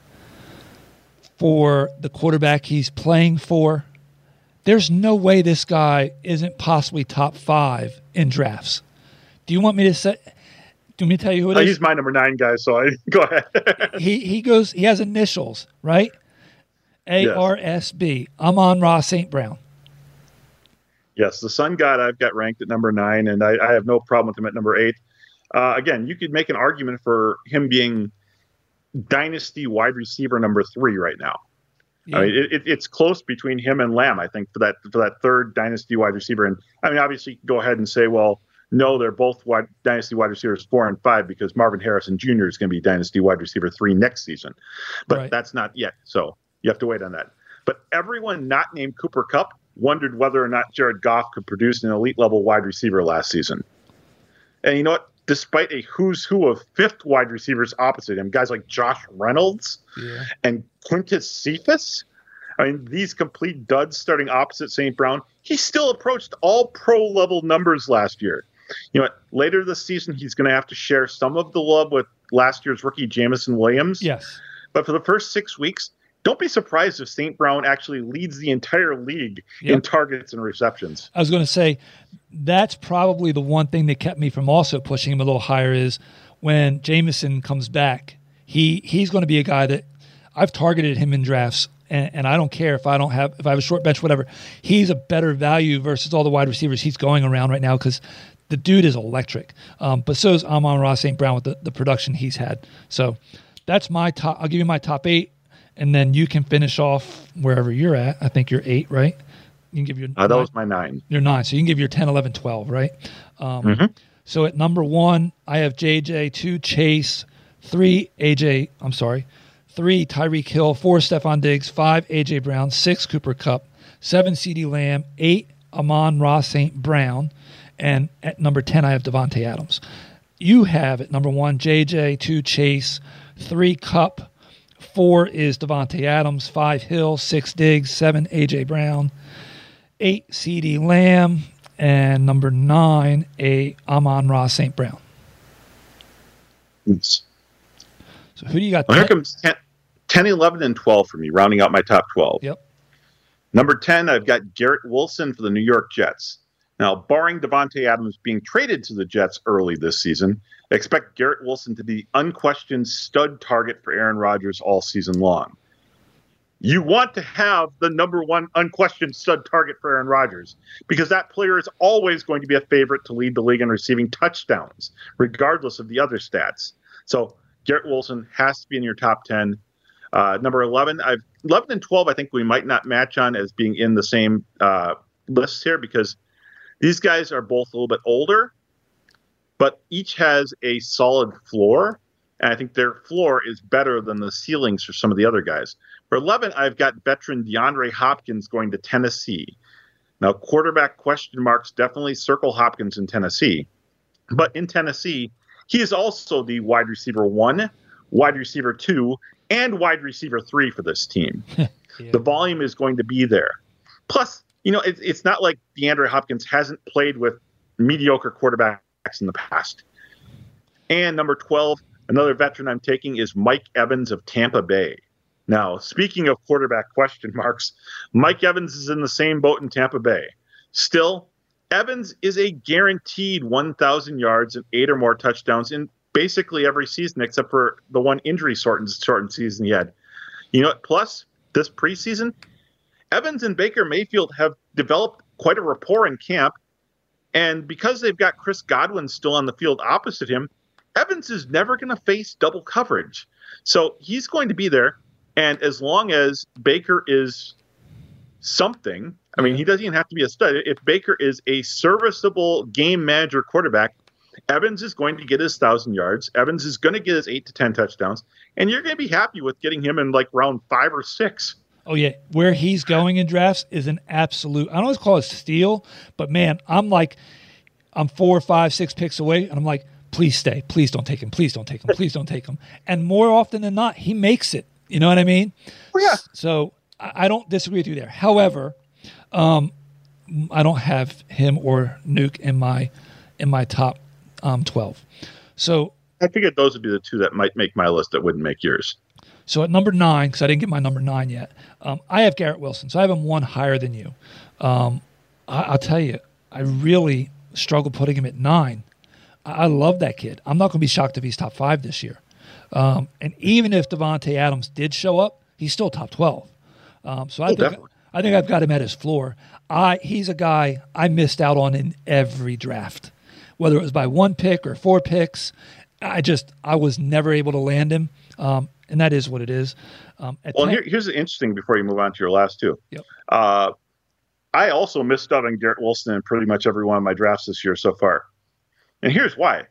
D: for the quarterback he's playing for, there's no way this guy isn't possibly top five in drafts. Do you want me to say? Do you want me to tell you who it
E: Uh,
D: is?
E: he's my number nine guy, so I go ahead.
D: he he goes. He has initials, right? A R S B. Amon-Ra Saint Brown.
E: Yes, the Sun God I've got ranked at number nine, and I, I have no problem with him at number eight. Uh, again, you could make an argument for him being dynasty wide receiver number three right now.
D: Yeah.
E: I mean, it, it, it's close between him and Lamb, I think, for that for that third dynasty wide receiver. And I mean, obviously, you can go ahead and say, well, no, they're both wide, dynasty wide receivers four and five because Marvin Harrison Junior is going to be dynasty wide receiver three next season. But
D: Right.
E: that's not yet, so you have to wait on that. But everyone not named Cooper Kupp wondered whether or not Jared Goff could produce an elite level wide receiver last season. And you know what? Despite a who's who of fifth wide receivers opposite him, guys like Josh Reynolds
D: Yeah.
E: and Quintus Cephas, I mean, these complete duds starting opposite Saint Brown, he still approached all pro level numbers last year. You know what? Later this season, he's going to have to share some of the love with last year's rookie Jamison Williams.
D: Yes.
E: But for the first six weeks, don't be surprised if Saint Brown actually leads the entire league
D: Yep.
E: in targets and receptions.
D: I was going to say, that's probably the one thing that kept me from also pushing him a little higher is when Jameson comes back, he he's going to be a guy that I've targeted him in drafts, and, and I don't care if I don't have if I have a short bench, whatever. He's a better value versus all the wide receivers he's going around right now because the dude is electric. Um, but so is Amon-Ra Saint Brown with the, the production he's had. So that's my top. I'll give you my top eight, and then you can finish off wherever you're at. I think you're eight, right? You can give your
E: uh, that was my nine.
D: You're nine, so you can give your ten, eleven, twelve, right? Um,
E: mm-hmm.
D: So at number one, I have J J, two Chase, three A J. I'm sorry, three Tyreek Hill, four Stephon Diggs, five A J Brown, six Cooper Kupp, seven CeeDee Lamb, eight Amon-Ra Saint Brown, and at number ten, I have Devontae Adams. You have at number one J J, two Chase, three Kupp, four is Devontae Adams, five Hill, six Diggs, seven A J Brown, eight CeeDee Lamb, and number nine a Amon-Ra Saint Brown.
E: Yes.
D: So who do you got?
E: Well, here comes ten, ten, eleven, and twelve for me, rounding out my top twelve.
D: Yep.
E: Number ten, I've got Garrett Wilson for the New York Jets. Now, barring Devontae Adams being traded to the Jets early this season, expect Garrett Wilson to be unquestioned stud target for Aaron Rodgers all season long. You want to have the number one unquestioned stud target for Aaron Rodgers because that player is always going to be a favorite to lead the league in receiving touchdowns, regardless of the other stats. So Garrett Wilson has to be in your top ten. Uh, number eleven, I've eleven and twelve. I think we might not match on as being in the same uh, list here because these guys are both a little bit older, but each has a solid floor. And I think their floor is better than the ceilings for some of the other guys. For eleven, I've got veteran DeAndre Hopkins going to Tennessee. Now, quarterback question marks definitely circle Hopkins in Tennessee. But in Tennessee, he is also the wide receiver one, wide receiver two, and wide receiver three for this team. yeah. The volume is going to be there. Plus, you know, it, it's not like DeAndre Hopkins hasn't played with mediocre quarterbacks in the past. And number twelve, another veteran I'm taking is Mike Evans of Tampa Bay. Now, speaking of quarterback question marks, Mike Evans is in the same boat in Tampa Bay. Still, Evans is a guaranteed one thousand yards and eight or more touchdowns in basically every season except for the one injury-shortened shortened season he had. You know what? Plus, this preseason, Evans and Baker Mayfield have developed quite a rapport in camp, and because they've got Chris Godwin still on the field opposite him, Evans is never going to face double coverage. So he's going to be there. And as long as Baker is something, I mean, he doesn't even have to be a stud. If Baker is a serviceable game manager quarterback, Evans is going to get his one thousand yards. Evans is going to get his eight to ten touchdowns. And you're going to be happy with getting him in like round five or six.
D: Oh, yeah. Where he's going in drafts is an absolute, I don't always call it steal, but man, I'm like, I'm four, five, six picks away, and I'm like, please stay. Please don't take him. Please don't take him. Please don't take him. And more often than not, he makes it. You know what I mean?
E: Oh, yeah.
D: So I don't disagree with you there. However, um, I don't have him or Nuke in my in my top um, twelve. So
E: I figured those would be the two that might make my list that wouldn't make yours.
D: So at number nine, because I didn't get my number nine yet, um, I have Garrett Wilson. So I have him one higher than you. Um, I, I'll tell you, I really struggle putting him at nine. I, I love that kid. I'm not going to be shocked if he's top five this year. Um, and even if Devontae Adams did show up, he's still top twelve. Um, so I
E: oh,
D: think
E: definitely.
D: I think I've got him at his floor. I he's a guy I missed out on in every draft, whether it was by one pick or four picks. I just I was never able to land him, um, and that is what it is. Um,
E: well,
D: ten,
E: here, here's the interesting before you move on to your last two.
D: Yep.
E: Uh, I also missed out on Garrett Wilson in pretty much every one of my drafts this year so far, and here's why.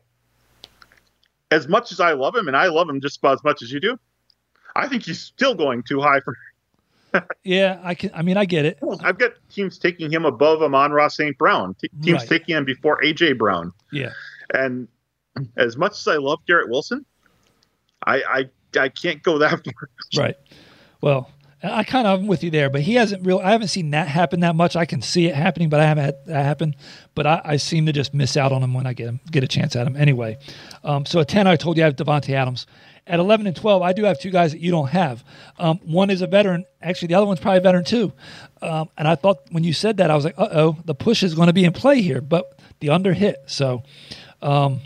E: As much as I love him, and I love him just about as much as you do, I think he's still going too high for.
D: yeah, I can. I mean, I get it.
E: I've got teams taking him above Amon-Ra Saint Brown. T- teams
D: Right.
E: taking him before A J Brown.
D: Yeah.
E: And as much as I love Garrett Wilson, I I, I can't go that far.
D: Right. Well, I kind of am with you there, but he hasn't real. I haven't seen that happen that much. I can see it happening, but I haven't had that happen. But I, I seem to just miss out on him when I get him, get a chance at him. Anyway, um, so at ten, I told you I have Devontae Adams. At eleven and twelve, I do have two guys that you don't have. Um, one is a veteran. Actually, the other one's probably a veteran too. Um, and I thought when you said that, I was like, uh oh, the push is going to be in play here. But the under hit. So, um,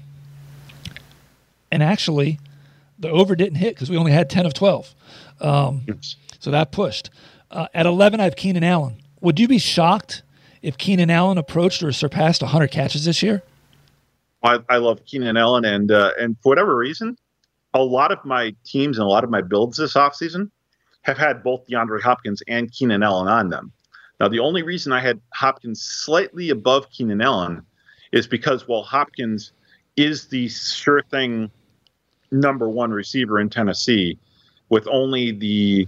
D: and actually, the over didn't hit because we only had ten of twelve. Um, yes. So that pushed. Uh, at eleven, I have Keenan Allen. Would you be shocked if Keenan Allen approached or surpassed one hundred catches this year?
E: I, I love Keenan Allen, and uh, and for whatever reason, a lot of my teams and a lot of my builds this offseason have had both DeAndre Hopkins and Keenan Allen on them. Now, the only reason I had Hopkins slightly above Keenan Allen is because, well, Hopkins is the sure thing number one receiver in Tennessee with only the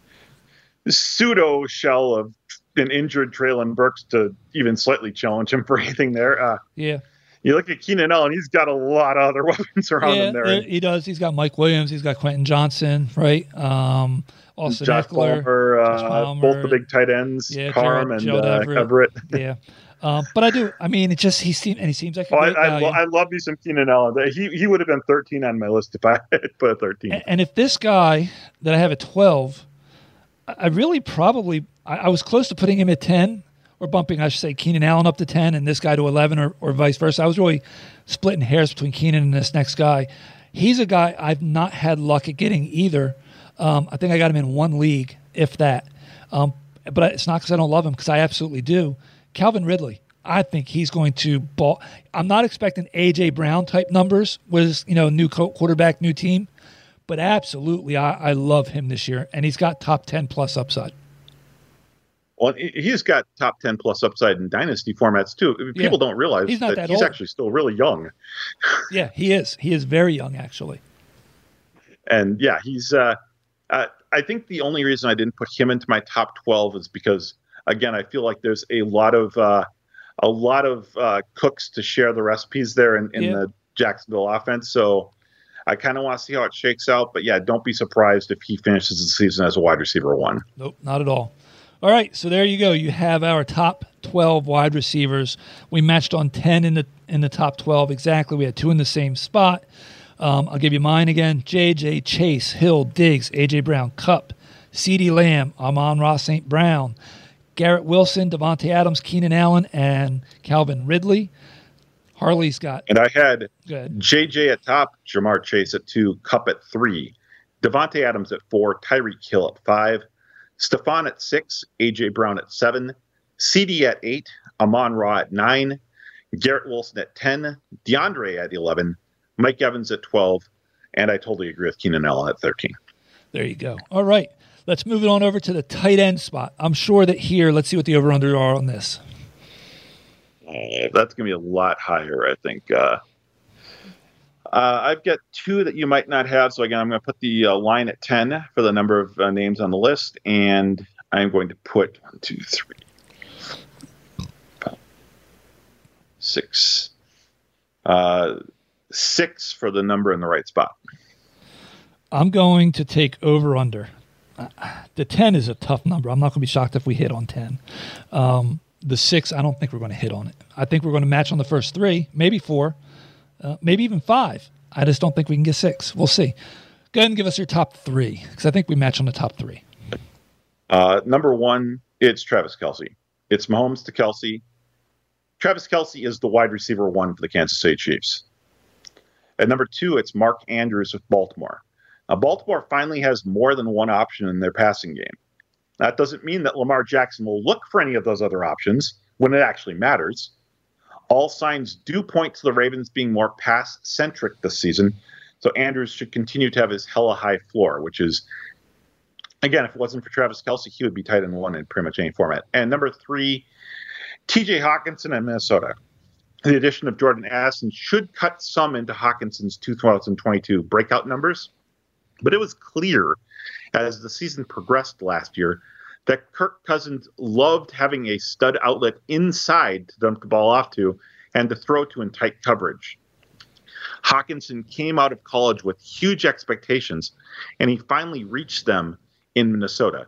E: pseudo shell of an injured Treylon Burks to even slightly challenge him for anything there. Uh,
D: yeah.
E: You look at Keenan Allen, he's got a lot of other weapons around
D: yeah,
E: him there.
D: He does. He's got Mike Williams. He's got Quentin Johnson, right? Um, Austin
E: Josh
D: Eckler,
E: Palmer, uh,
D: Josh Palmer,
E: both the big tight ends,
D: yeah,
E: Carm
D: Jared,
E: and
D: Gerald
E: uh,
D: Everett.
E: Everett.
D: Yeah. Um, but I do. I mean, it just he seems and he seems like a
E: oh,
D: great
E: I, I,
D: value.
E: lo- I love me some Keenan Allen. He he would have been thirteen on my list if I had put a thirteen.
D: And, and if this guy that I have at twelve, I really probably I, I was close to putting him at ten or bumping, I should say, Keenan Allen up to ten and this guy to eleven, or or vice versa. I was really splitting hairs between Keenan and this next guy. He's a guy I've not had luck at getting either. Um, I think I got him in one league, if that. Um, but it's not because I don't love him, because I absolutely do. Calvin Ridley, I think he's going to ball. I'm not expecting A J Brown type numbers with, you know, new quarterback, new team, but absolutely, I, I love him this year, and he's got top ten plus upside.
E: Well, he's got top ten plus upside in dynasty formats too. People yeah. don't realize
D: he's not
E: that,
D: that
E: he's
D: old.
E: actually still really young.
D: Yeah, he is. He is very young, actually.
E: And yeah, he's. Uh, uh, I think the only reason I didn't put him into my top twelve is because, again, I feel like there's a lot of uh, a lot of uh, cooks to share the recipes there in, in yeah. the Jacksonville offense. So I kind of want to see how it shakes out. But yeah, don't be surprised if he finishes the season as a wide receiver one.
D: Nope, not at all. All right, so there you go. You have our top twelve wide receivers. We matched on ten in the in the top twelve exactly. We had two in the same spot. Um, I'll give you mine again. J J, Chase, Hill, Diggs, A J Brown, Kupp, CeeDee Lamb, Amon-Ra Saint Brown, Garrett Wilson, Devontae Adams, Keenan Allen, and Calvin Ridley. Harley's got...
E: And I had J J at top, Jamar Chase at two, Kupp at three, Devontae Adams at four, Tyreek Hill at five, Stephon at six, A J Brown at seven, CeeDee at eight, Amon-Ra at nine, Garrett Wilson at ten, DeAndre at eleven, Mike Evans at twelve, and I totally agree with Keenan Allen at thirteen.
D: There you go. All right. Let's move it on over to the tight end spot. I'm sure that here, let's see what the over-under are on this.
E: Uh, that's going to be a lot higher, I think. Uh, uh, I've got two that you might not have. So, again, I'm going to put the uh, line at ten for the number of uh, names on the list, and I'm going to put one, two, three, five, six, uh, six for the number in the right spot.
D: I'm going to take over-under. Uh, the ten is a tough number. I'm not going to be shocked if we hit on ten. Um, the six, I don't think we're going to hit on it. I think we're going to match on the first three, maybe four, uh, maybe even five. I just don't think we can get six. We'll see. Go ahead and give us your top three, because I think we match on the top three.
E: Uh, number one, it's Travis Kelce. It's Mahomes to Kelce. Travis Kelce is the wide receiver one for the Kansas City Chiefs. At number two, it's Mark Andrews with Baltimore. Now, Baltimore finally has more than one option in their passing game. That doesn't mean that Lamar Jackson will look for any of those other options when it actually matters. All signs do point to the Ravens being more pass-centric this season, so Andrews should continue to have his hella high floor, which is, again, if it wasn't for Travis Kelce, he would be tight end one in pretty much any format. And number three, T J Hockenson in Minnesota. The addition of Jordan Addison should cut some into Hawkinson's two thousand twenty-two breakout numbers. But it was clear as the season progressed last year that Kirk Cousins loved having a stud outlet inside to dump the ball off to and to throw to in tight coverage. Hockenson came out of college with huge expectations, and he finally reached them in Minnesota.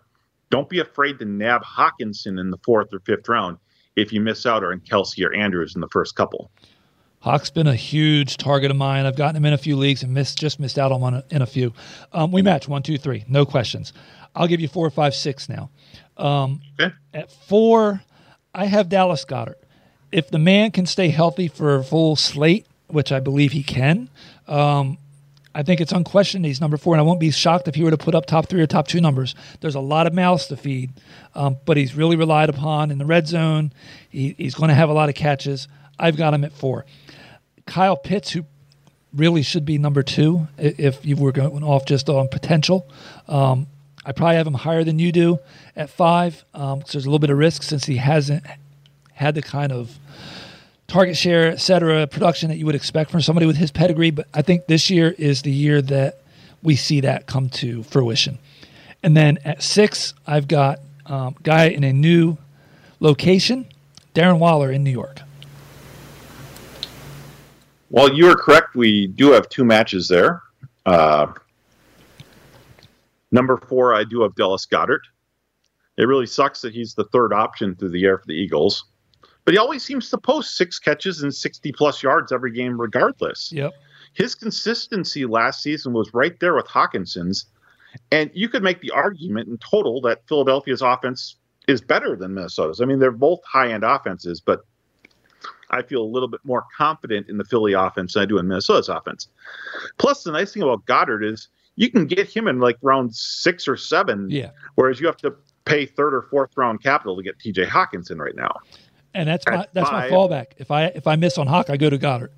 E: don't be afraid to nab Hawkinson in the fourth or fifth round if you miss out on Kelsey or Andrews in the first couple.
D: Hawk's been a huge target of mine. I've gotten him in a few leagues and missed just missed out on one in a few. Um, we match one, two, three, no questions. I'll give you four, five, six now. Um,
E: okay.
D: At four, I have Dallas Goedert. If the man can stay healthy for a full slate, which I believe he can, um, I think it's unquestioned he's number four, and I won't be shocked if he were to put up top three or top two numbers. There's a lot of mouths to feed, um, but he's really relied upon in the red zone. He, he's going to have a lot of catches. I've got him at four. Kyle Pitts, who really should be number two if you were going off just on potential. Um, I probably have him higher than you do at five, um, because there's a little bit of risk since he hasn't had the kind of target share, et cetera, production that you would expect from somebody with his pedigree. But I think this year is the year that we see that come to fruition. And then at six, I've got a um, guy in a new location, Darren Waller in New York.
E: Well, you are correct. We do have two matches there. Uh, number four, I do have Dallas Goedert. It really sucks that he's the third option through the air for the Eagles. But he always seems to post six catches and sixty-plus yards every game regardless.
D: Yep.
E: His consistency last season was right there with Hawkinson's. And you could make the argument in total that Philadelphia's offense is better than Minnesota's. I mean, they're both high-end offenses, but I feel a little bit more confident in the Philly offense than I do in Minnesota's offense. Plus, the nice thing about Goddard is you can get him in like round six or seven,
D: yeah.
E: whereas you have to pay third or fourth round capital to get T J Hawkinson right now.
D: And that's my
E: At
D: that's
E: five,
D: my fallback. If I if I miss on Hawk, I go to Goddard.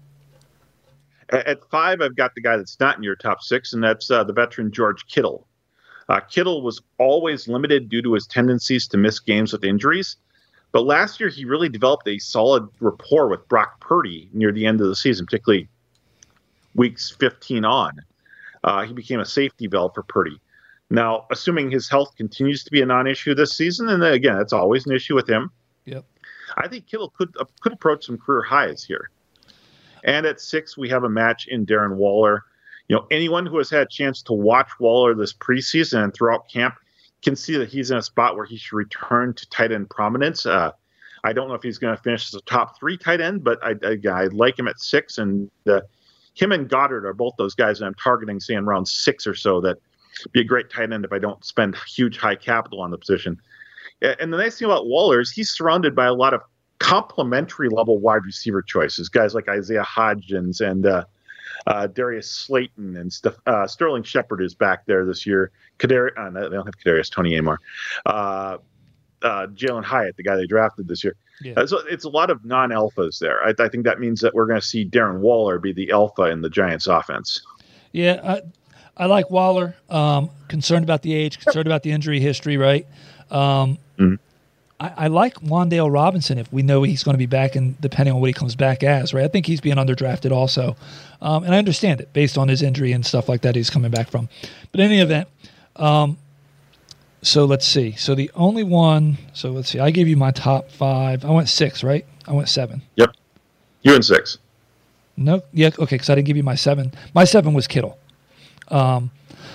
E: At five, I've got the guy that's not in your top six, and that's uh, the veteran George Kittle. Uh, Kittle was always limited due to his tendencies to miss games with injuries. But last year, he really developed a solid rapport with Brock Purdy near the end of the season, particularly weeks fifteen on. Uh, he became a safety valve for Purdy. Now, assuming his health continues to be a non-issue this season, and again, that's always an issue with him.
D: Yep.
E: I think Kittle could uh, could approach some career highs here. And at six, we have a match in Darren Waller. You know, anyone who has had a chance to watch Waller this preseason and throughout camp can see that he's in a spot where he should return to tight end prominence. Uh, I don't know if he's going to finish as a top three tight end, but I, I, I like him at six. And uh, him and Goddard are both those guys that I'm targeting, say, in round six or so, that be a great tight end if I don't spend huge high capital on the position. And the nice thing about Waller is he's surrounded by a lot of complementary level wide receiver choices, guys like Isaiah Hodgins and uh, uh, Darius Slayton and St- uh, Sterling Shepard is back there this year. Kadar- uh, they don't have Kadarius Toney anymore. Uh, uh, Jalen Hyatt, the guy they drafted this year. Yeah. Uh, so it's a lot of non-alphas there. I, I think that means that we're going to see Darren Waller be the alpha in the Giants offense.
D: Yeah, I, I like Waller. Um, concerned about the age, concerned about the injury history, right? Um, mm-hmm. I, I like Wan'Dale Robinson if we know he's going to be back, and depending on what he comes back as, right? I think he's being underdrafted also. Um, and I understand it based on his injury and stuff like that he's coming back from. But in any event, um, so let's see. So the only one, so let's see, I gave you my top five. I went six, right? I went seven.
E: Yep. You went six.
D: No, yeah, okay, because I didn't give you my seven. My seven was Kittle. Um,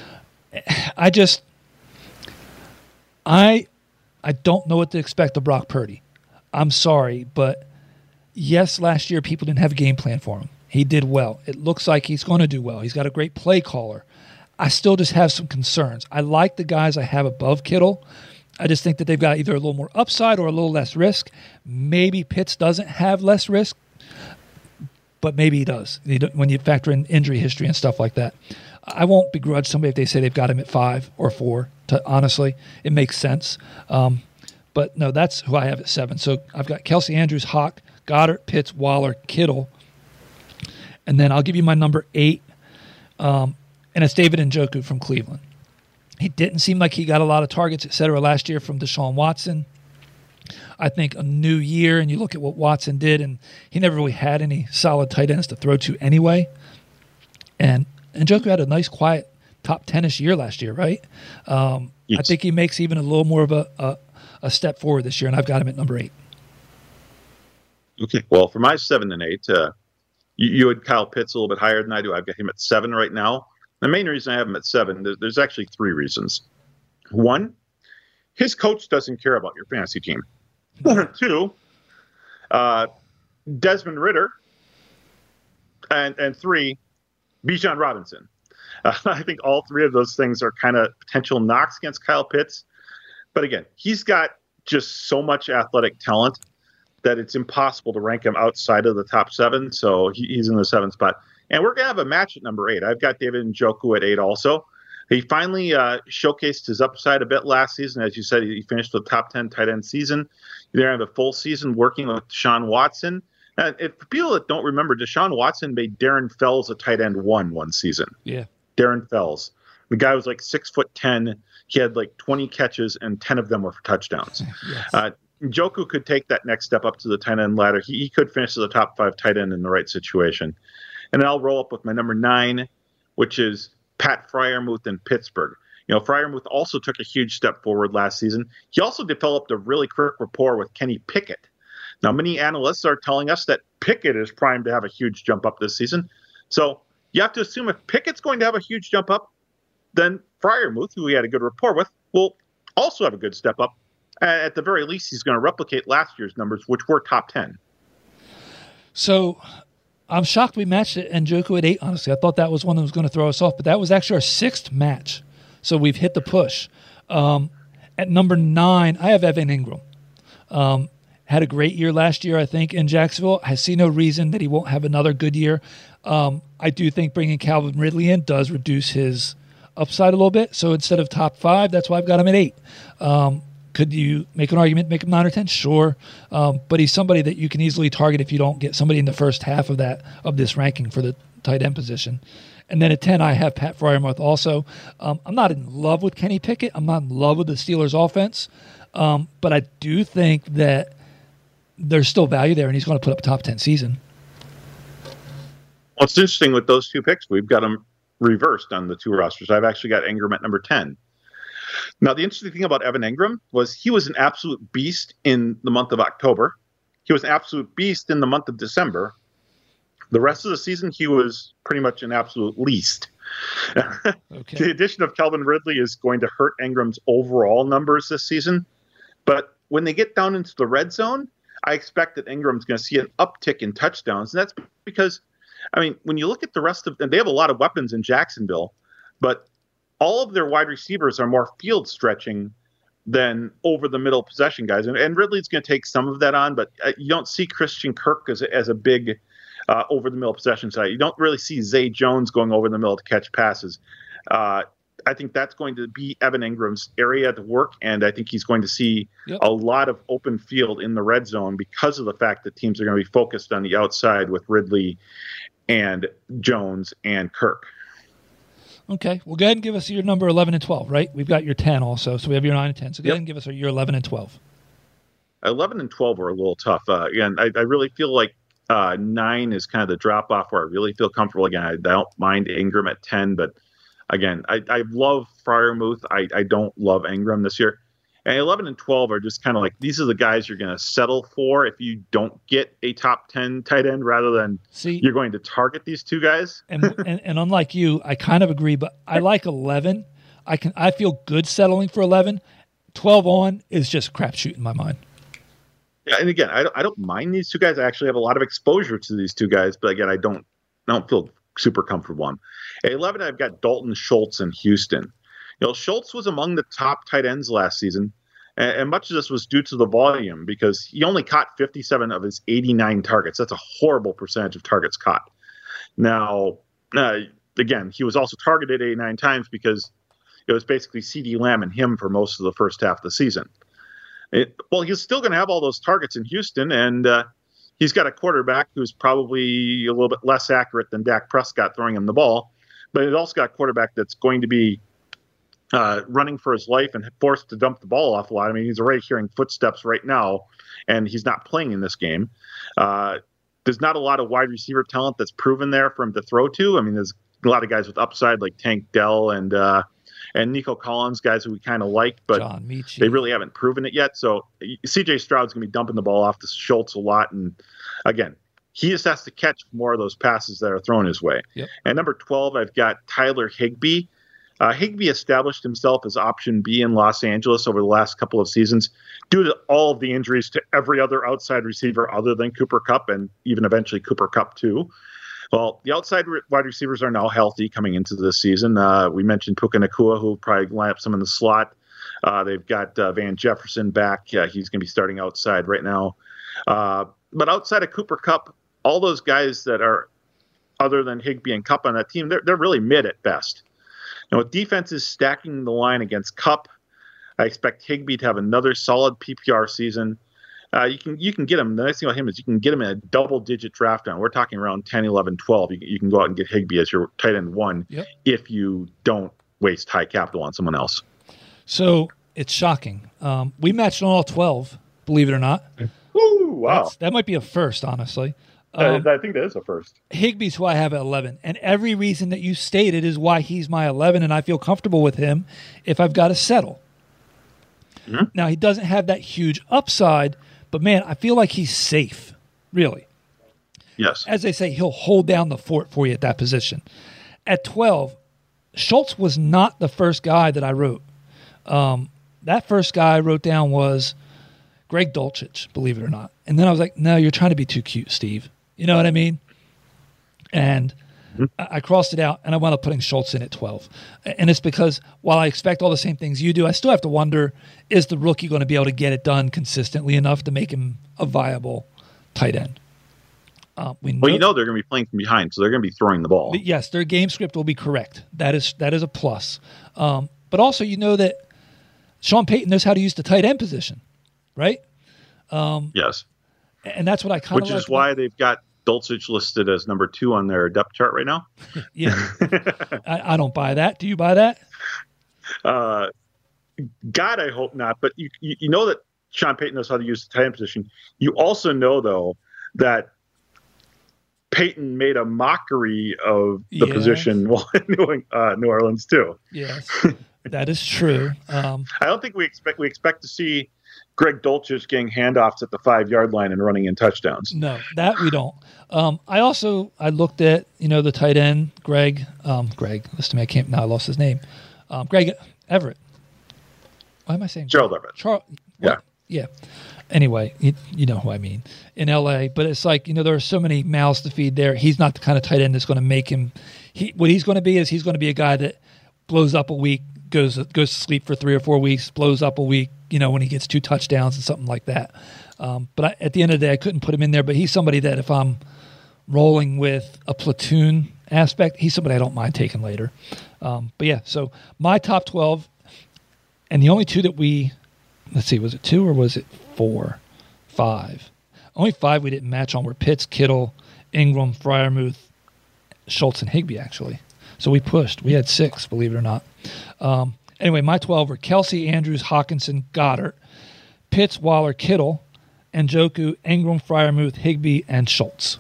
D: I just, I, I don't know what to expect of Brock Purdy. I'm sorry, but yes, last year people didn't have a game plan for him. He did well. It looks like he's going to do well. He's got a great play caller. I still just have some concerns. I like the guys I have above Kittle. I just think that they've got either a little more upside or a little less risk. Maybe Pitts doesn't have less risk, but maybe he does when you factor in injury history and stuff like that. I won't begrudge somebody if they say they've got him at five or four. To, honestly, it makes sense. Um, but no, that's who I have at seven. So I've got Kelsey Andrews, Hawk, Goddard, Pitts, Waller, Kittle. And then I'll give you my number eight, um, and it's David Njoku from Cleveland. He didn't seem like he got a lot of targets, et cetera, last year from Deshaun Watson. I think a new year, and you look at what Watson did, and he never really had any solid tight ends to throw to anyway. And Njoku had a nice, quiet top ten-ish year last year, right? Um, yes. I think he makes even a little more of a, a, a step forward this year, and I've got him at number eight.
E: Okay. Well, for my seven and eight, uh, you, you had Kyle Pitts a little bit higher than I do. I've got him at seven right now. The main reason I have him at seven, there's, there's actually three reasons. One, his coach doesn't care about your fantasy team. Two, uh, Desmond Ridder. And and three, Bijan Robinson. Uh, I think all three of those things are kind of potential knocks against Kyle Pitts. But again, he's got just so much athletic talent that it's impossible to rank him outside of the top seven. So he, he's in the seventh spot. And we're going to have a match at number eight. I've got David Njoku at eight also. He finally uh, showcased his upside a bit last season. As you said, he finished the top ten tight end season. They're in the full season working with Deshaun Watson. And if, for people that don't remember, Deshaun Watson made Darren Fells a tight end one one season.
D: Yeah.
E: Darren Fells. The guy was like six foot ten. He had like twenty catches, and ten of them were for touchdowns. Yes. Uh, Njoku could take that next step up to the tight end ladder. He, he could finish as a top five tight end in the right situation. And then I'll roll up with my number nine, which is Pat Freiermuth in Pittsburgh. You know, Freiermuth also took a huge step forward last season. He also developed a really quick rapport with Kenny Pickett. Now, many analysts are telling us that Pickett is primed to have a huge jump up this season. So you have to assume if Pickett's going to have a huge jump up, then Freiermuth, who he had a good rapport with, will also have a good step up. At the very least, he's going to replicate last year's numbers, which were top ten.
D: So I'm shocked we matched it and Njoku at eight, honestly. I thought that was one that was going to throw us off, but that was actually our sixth match. So we've hit the push. Um, at number nine, I have Evan Ingram. Um, Had a great year last year, I think, in Jacksonville. I see no reason that he won't have another good year. Um, I do think bringing Calvin Ridley in does reduce his upside a little bit. So instead of top five, that's why I've got him at eight. Um, could you make an argument, make him nine or ten? Sure. Um, but he's somebody that you can easily target if you don't get somebody in the first half of that of this ranking for the tight end position. And then at ten, I have Pat Freiermuth also. Um, I'm not in love with Kenny Pickett. I'm not in love with the Steelers' offense. Um, but I do think that there's still value there, and he's going to put up a top ten season.
E: Well, it's interesting with those two picks. We've got them reversed on the two rosters. I've actually got Ingram at number ten. Now, the interesting thing about Evan Ingram was he was an absolute beast in the month of October. He was an absolute beast in the month of December. The rest of the season, he was pretty much an absolute least. Okay. The addition of Calvin Ridley is going to hurt Ingram's overall numbers this season. But when they get down into the red zone, I expect that Ingram's going to see an uptick in touchdowns. And that's because, I mean, when you look at the rest of them, they have a lot of weapons in Jacksonville, but all of their wide receivers are more field stretching than over the middle possession guys. And, and Ridley's going to take some of that on, but you don't see Christian Kirk as a, as a big uh, over the middle possession side. You don't really see Zay Jones going over the middle to catch passes. Uh, I think that's going to be Evan Ingram's area to work, and I think he's going to see yep. a lot of open field in the red zone because of the fact that teams are going to be focused on the outside with Ridley and Jones and Kirk.
D: Okay, well, go ahead and give us your number eleven and twelve, right? We've got your ten also, so we have your nine and ten. So go yep. ahead and give us your eleven and twelve.
E: eleven and twelve are a little tough. Uh, again, I, I really feel like uh, nine is kind of the drop-off where I really feel comfortable. Again, I don't mind Ingram at ten, but again, I, I love Freiermuth. I, I don't love Ingram this year. And eleven and twelve are just kind of like, these are the guys you're going to settle for if you don't get a top ten tight end rather than See, you're going to target these two guys.
D: and, and and unlike you, I kind of agree, but I like eleven. I can I feel good settling for eleven. twelve on is just crapshoot in my mind.
E: Yeah, and again, I don't, I don't mind these two guys. I actually have a lot of exposure to these two guys, but again, I don't I don't feel super comfortable on. At eleven, I've got Dalton Schultz in Houston. You know, Schultz was among the top tight ends last season, and, and much of this was due to the volume because he only caught fifty-seven of his eighty-nine targets. That's a horrible percentage of targets caught. Now, uh, again, he was also targeted eighty-nine times because it was basically CeeDee Lamb and him for most of the first half of the season. It, well, he's still going to have all those targets in Houston, and uh, he's got a quarterback who's probably a little bit less accurate than Dak Prescott throwing him the ball, but he's also got a quarterback that's going to be uh, running for his life and forced to dump the ball off a lot. I mean, he's already hearing footsteps right now, and he's not playing in this game. Uh, there's not a lot of wide receiver talent that's proven there for him to throw to. I mean, there's a lot of guys with upside like Tank Dell and uh, and Nico Collins, guys who we kind of like, but they really haven't proven it yet. So C J Stroud's going to be dumping the ball off to Schultz a lot. And again, he just has to catch more of those passes that are thrown his way. Yep. And number twelve, I've got Tyler Higbee. Uh, Higbee established himself as option B in Los Angeles over the last couple of seasons due to all of the injuries to every other outside receiver other than Cooper Kupp and even eventually Cooper Kupp too. Well, the outside re- wide receivers are now healthy coming into this season. Uh, we mentioned Puka Nacua, who will probably line up some in the slot. Uh, they've got uh, Van Jefferson back. Uh, he's going to be starting outside right now. Uh, but outside of Cooper Kupp, all those guys that are other than Higbee and Kupp on that team, they're, they're really mid at best. Now, with defenses stacking the line against Kupp, I expect Higbee to have another solid P P R season. Uh, you can you can get him. The nice thing about him is you can get him in a double-digit draft round. We're talking around ten, eleven, twelve. You, you can go out and get Higbee as your tight end one
D: yep.
E: if you don't waste high capital on someone else.
D: So it's shocking. Um, we matched on all twelve, believe it or not.
E: Ooh, wow.
D: That's, that might be a first, honestly. Um,
E: uh, I think that is a first.
D: Higbee's who I have at eleven. And every reason that you stated is why he's my eleven, and I feel comfortable with him if I've got to settle. Mm-hmm. Now, he doesn't have that huge upside, but, man, I feel like he's safe, really.
E: Yes.
D: As they say, he'll hold down the fort for you at that position. At twelve, Schultz was not the first guy that I wrote. Um, that first guy I wrote down was Greg Dulcich, believe it or not. And then I was like, no, you're trying to be too cute, Steve. You know what I mean? And mm-hmm. I, I crossed it out, and I wound up putting Schultz in at twelve. And it's because while I expect all the same things you do, I still have to wonder, is the rookie going to be able to get it done consistently enough to make him a viable tight end? Uh, we know,
E: well, you know they're going to be playing from behind, so they're going to be throwing the ball.
D: Yes, their game script will be correct. That is that is a plus. Um, but also, you know that Sean Payton knows how to use the tight end position, right? Um,
E: yes.
D: And that's what I kind of
E: Which
D: like
E: is why
D: about.
E: they've got Dulcich listed as number two on their depth chart right now.
D: Yeah. I, I don't buy that. Do you buy that?
E: Uh, God, I hope not. But you, you you know that Sean Payton knows how to use the tight end position. You also know, though, that Payton made a mockery of the
D: yes.
E: position while in New, uh, New Orleans, too.
D: Yes, that is true. Um,
E: I don't think we expect we expect to see Greg Dulcich getting handoffs at the five-yard line and running in touchdowns.
D: No, that we don't. Um, I also I looked at you know the tight end Greg um, Greg. Listen to me, I can't now. I lost his name. Um, Greg Everett. Why am I saying
E: Gerald Everett?
D: Charles.
E: Yeah.
D: Yeah. Anyway, you, you know who I mean in L A. But it's like you know there are so many mouths to feed there. He's not the kind of tight end that's going to make him. He what he's going to be is he's going to be a guy that blows up a week, goes goes to sleep for three or four weeks, blows up a week. You know when he gets two touchdowns and something like that. Um, but I, at the end of the day, I couldn't put him in there. But he's somebody that if I'm rolling with a platoon aspect, he's somebody I don't mind taking later. Um, but yeah, so my top twelve, and the only two that we. Let's see, was it two or was it four? Five. Only five we didn't match on were Pitts, Kittle, Ingram, Freiermuth, Schultz, and Higbee, actually. So we pushed. We had six, believe it or not. Um, anyway, my twelve were Kelsey, Andrews, Hawkinson, Goddard, Pitts, Waller, Kittle, Njoku, Ingram, Freiermuth, Higbee, and Schultz.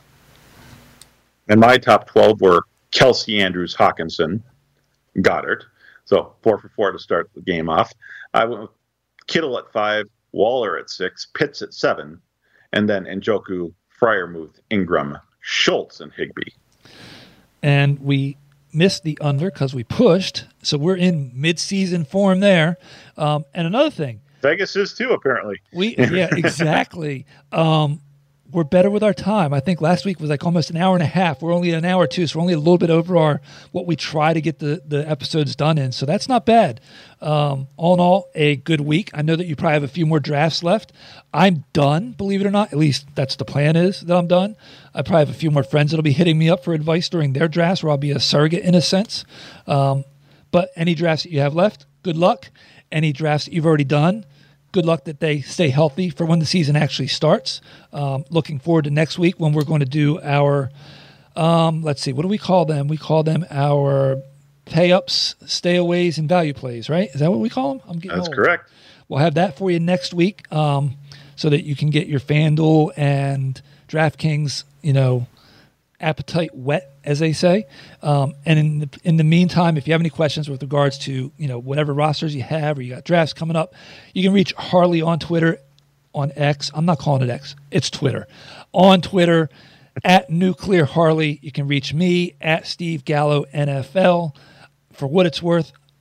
E: And my top twelve were Kelsey, Andrews, Hawkinson, Goddard. So four for four to start the game off. I went with Kittle at five, Waller at six, Pitts at seven, and then Njoku, Freiermuth, Ingram, Schultz, and Higbee.
D: And we missed the under because we pushed, so we're in mid-season form there. Um, and another thing.
E: Vegas is too, apparently.
D: We Yeah, exactly. um, we're better with our time. I think last week was like almost an hour and a half. We're only an hour or two, so we're only a little bit over our what we try to get the, the episodes done in. So that's not bad. Um, all in all, a good week. I know that you probably have a few more drafts left. I'm done, believe it or not. At least that's the plan is that I'm done. I probably have a few more friends that'll be hitting me up for advice during their drafts, where I'll be a surrogate in a sense. Um, but any drafts that you have left, good luck. Any drafts that you've already done, good luck that they stay healthy for when the season actually starts. Um, looking forward to next week when we're going to do our, um, let's see, what do we call them? We call them our pay-ups, stay-aways, and value plays, right? Is that what we call them? I'm getting
E: That's
D: old.
E: correct.
D: We'll have that for you next week um, so that you can get your FanDuel and DraftKings, you know, appetite wet, as they say. Um, and in the, in the meantime, if you have any questions with regards to, you know, whatever rosters you have or you got drafts coming up, you can reach Harley on Twitter, on X. I'm not calling it X. It's Twitter. On Twitter, at Nuclear Harley. You can reach me at Steve Gallo N F L. For what it's worth,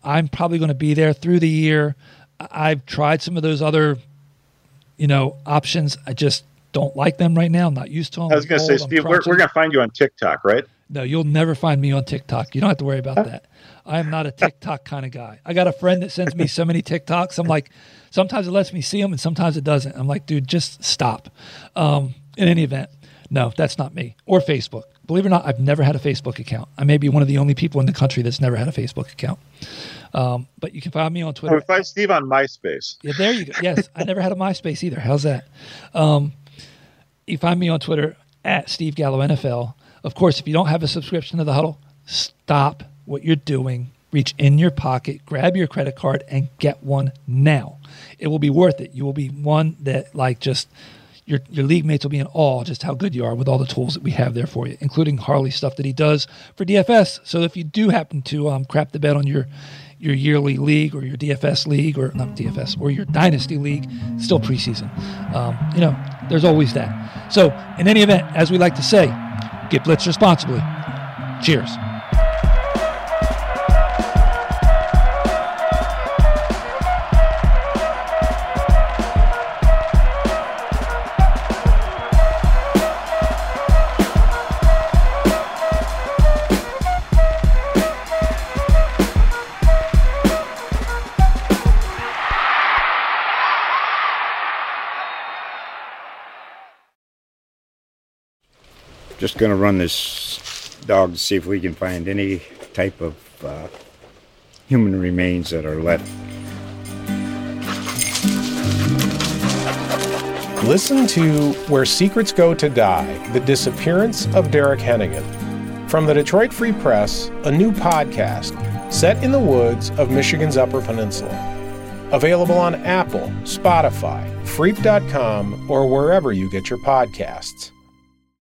D: I'm probably going to be there through the year. I've tried some of those other, you know, options. I just don't like them right now. I'm not used to them.
E: I was going to say, Steve, we're, we're going to find you on TikTok, right?
D: No, you'll never find me on TikTok. You don't have to worry about that. I am not a TikTok kind of guy. I got a friend that sends me so many TikToks. I'm like, sometimes it lets me see them and sometimes it doesn't. I'm like, dude, just stop. Um, in any event, no, that's not me. Or Facebook. Believe it or not, I've never had a Facebook account. I may be one of the only people in the country that's never had a Facebook account. Um, but you can find me on Twitter.
E: Or find Steve on MySpace.
D: Yeah, there you go. Yes, I never had a MySpace either. How's that? Um, you find me on Twitter at Steve Gallo N F L. Of course, if you don't have a subscription to The Huddle, stop what you're doing. Reach in your pocket, grab your credit card, and get one now. It will be worth it. You will be one that, like, just your your league mates will be in awe just how good you are with all the tools that we have there for you, including Harley stuff that he does for D F S. So if you do happen to um, crap the bed on your your yearly league or your D F S league, or not D F S, or your dynasty league, still preseason. Um, you know, there's always that. So in any event, as we like to say, get blitzed responsibly. Cheers.
A: Just going to run this dog to see if we can find any type of uh, human remains that are left.
B: Listen to Where Secrets Go to Die, The Disappearance of Derek Hennigan. From the Detroit Free Press, a new podcast set in the woods of Michigan's Upper Peninsula. Available on Apple, Spotify, Freep dot com, or wherever you get your podcasts.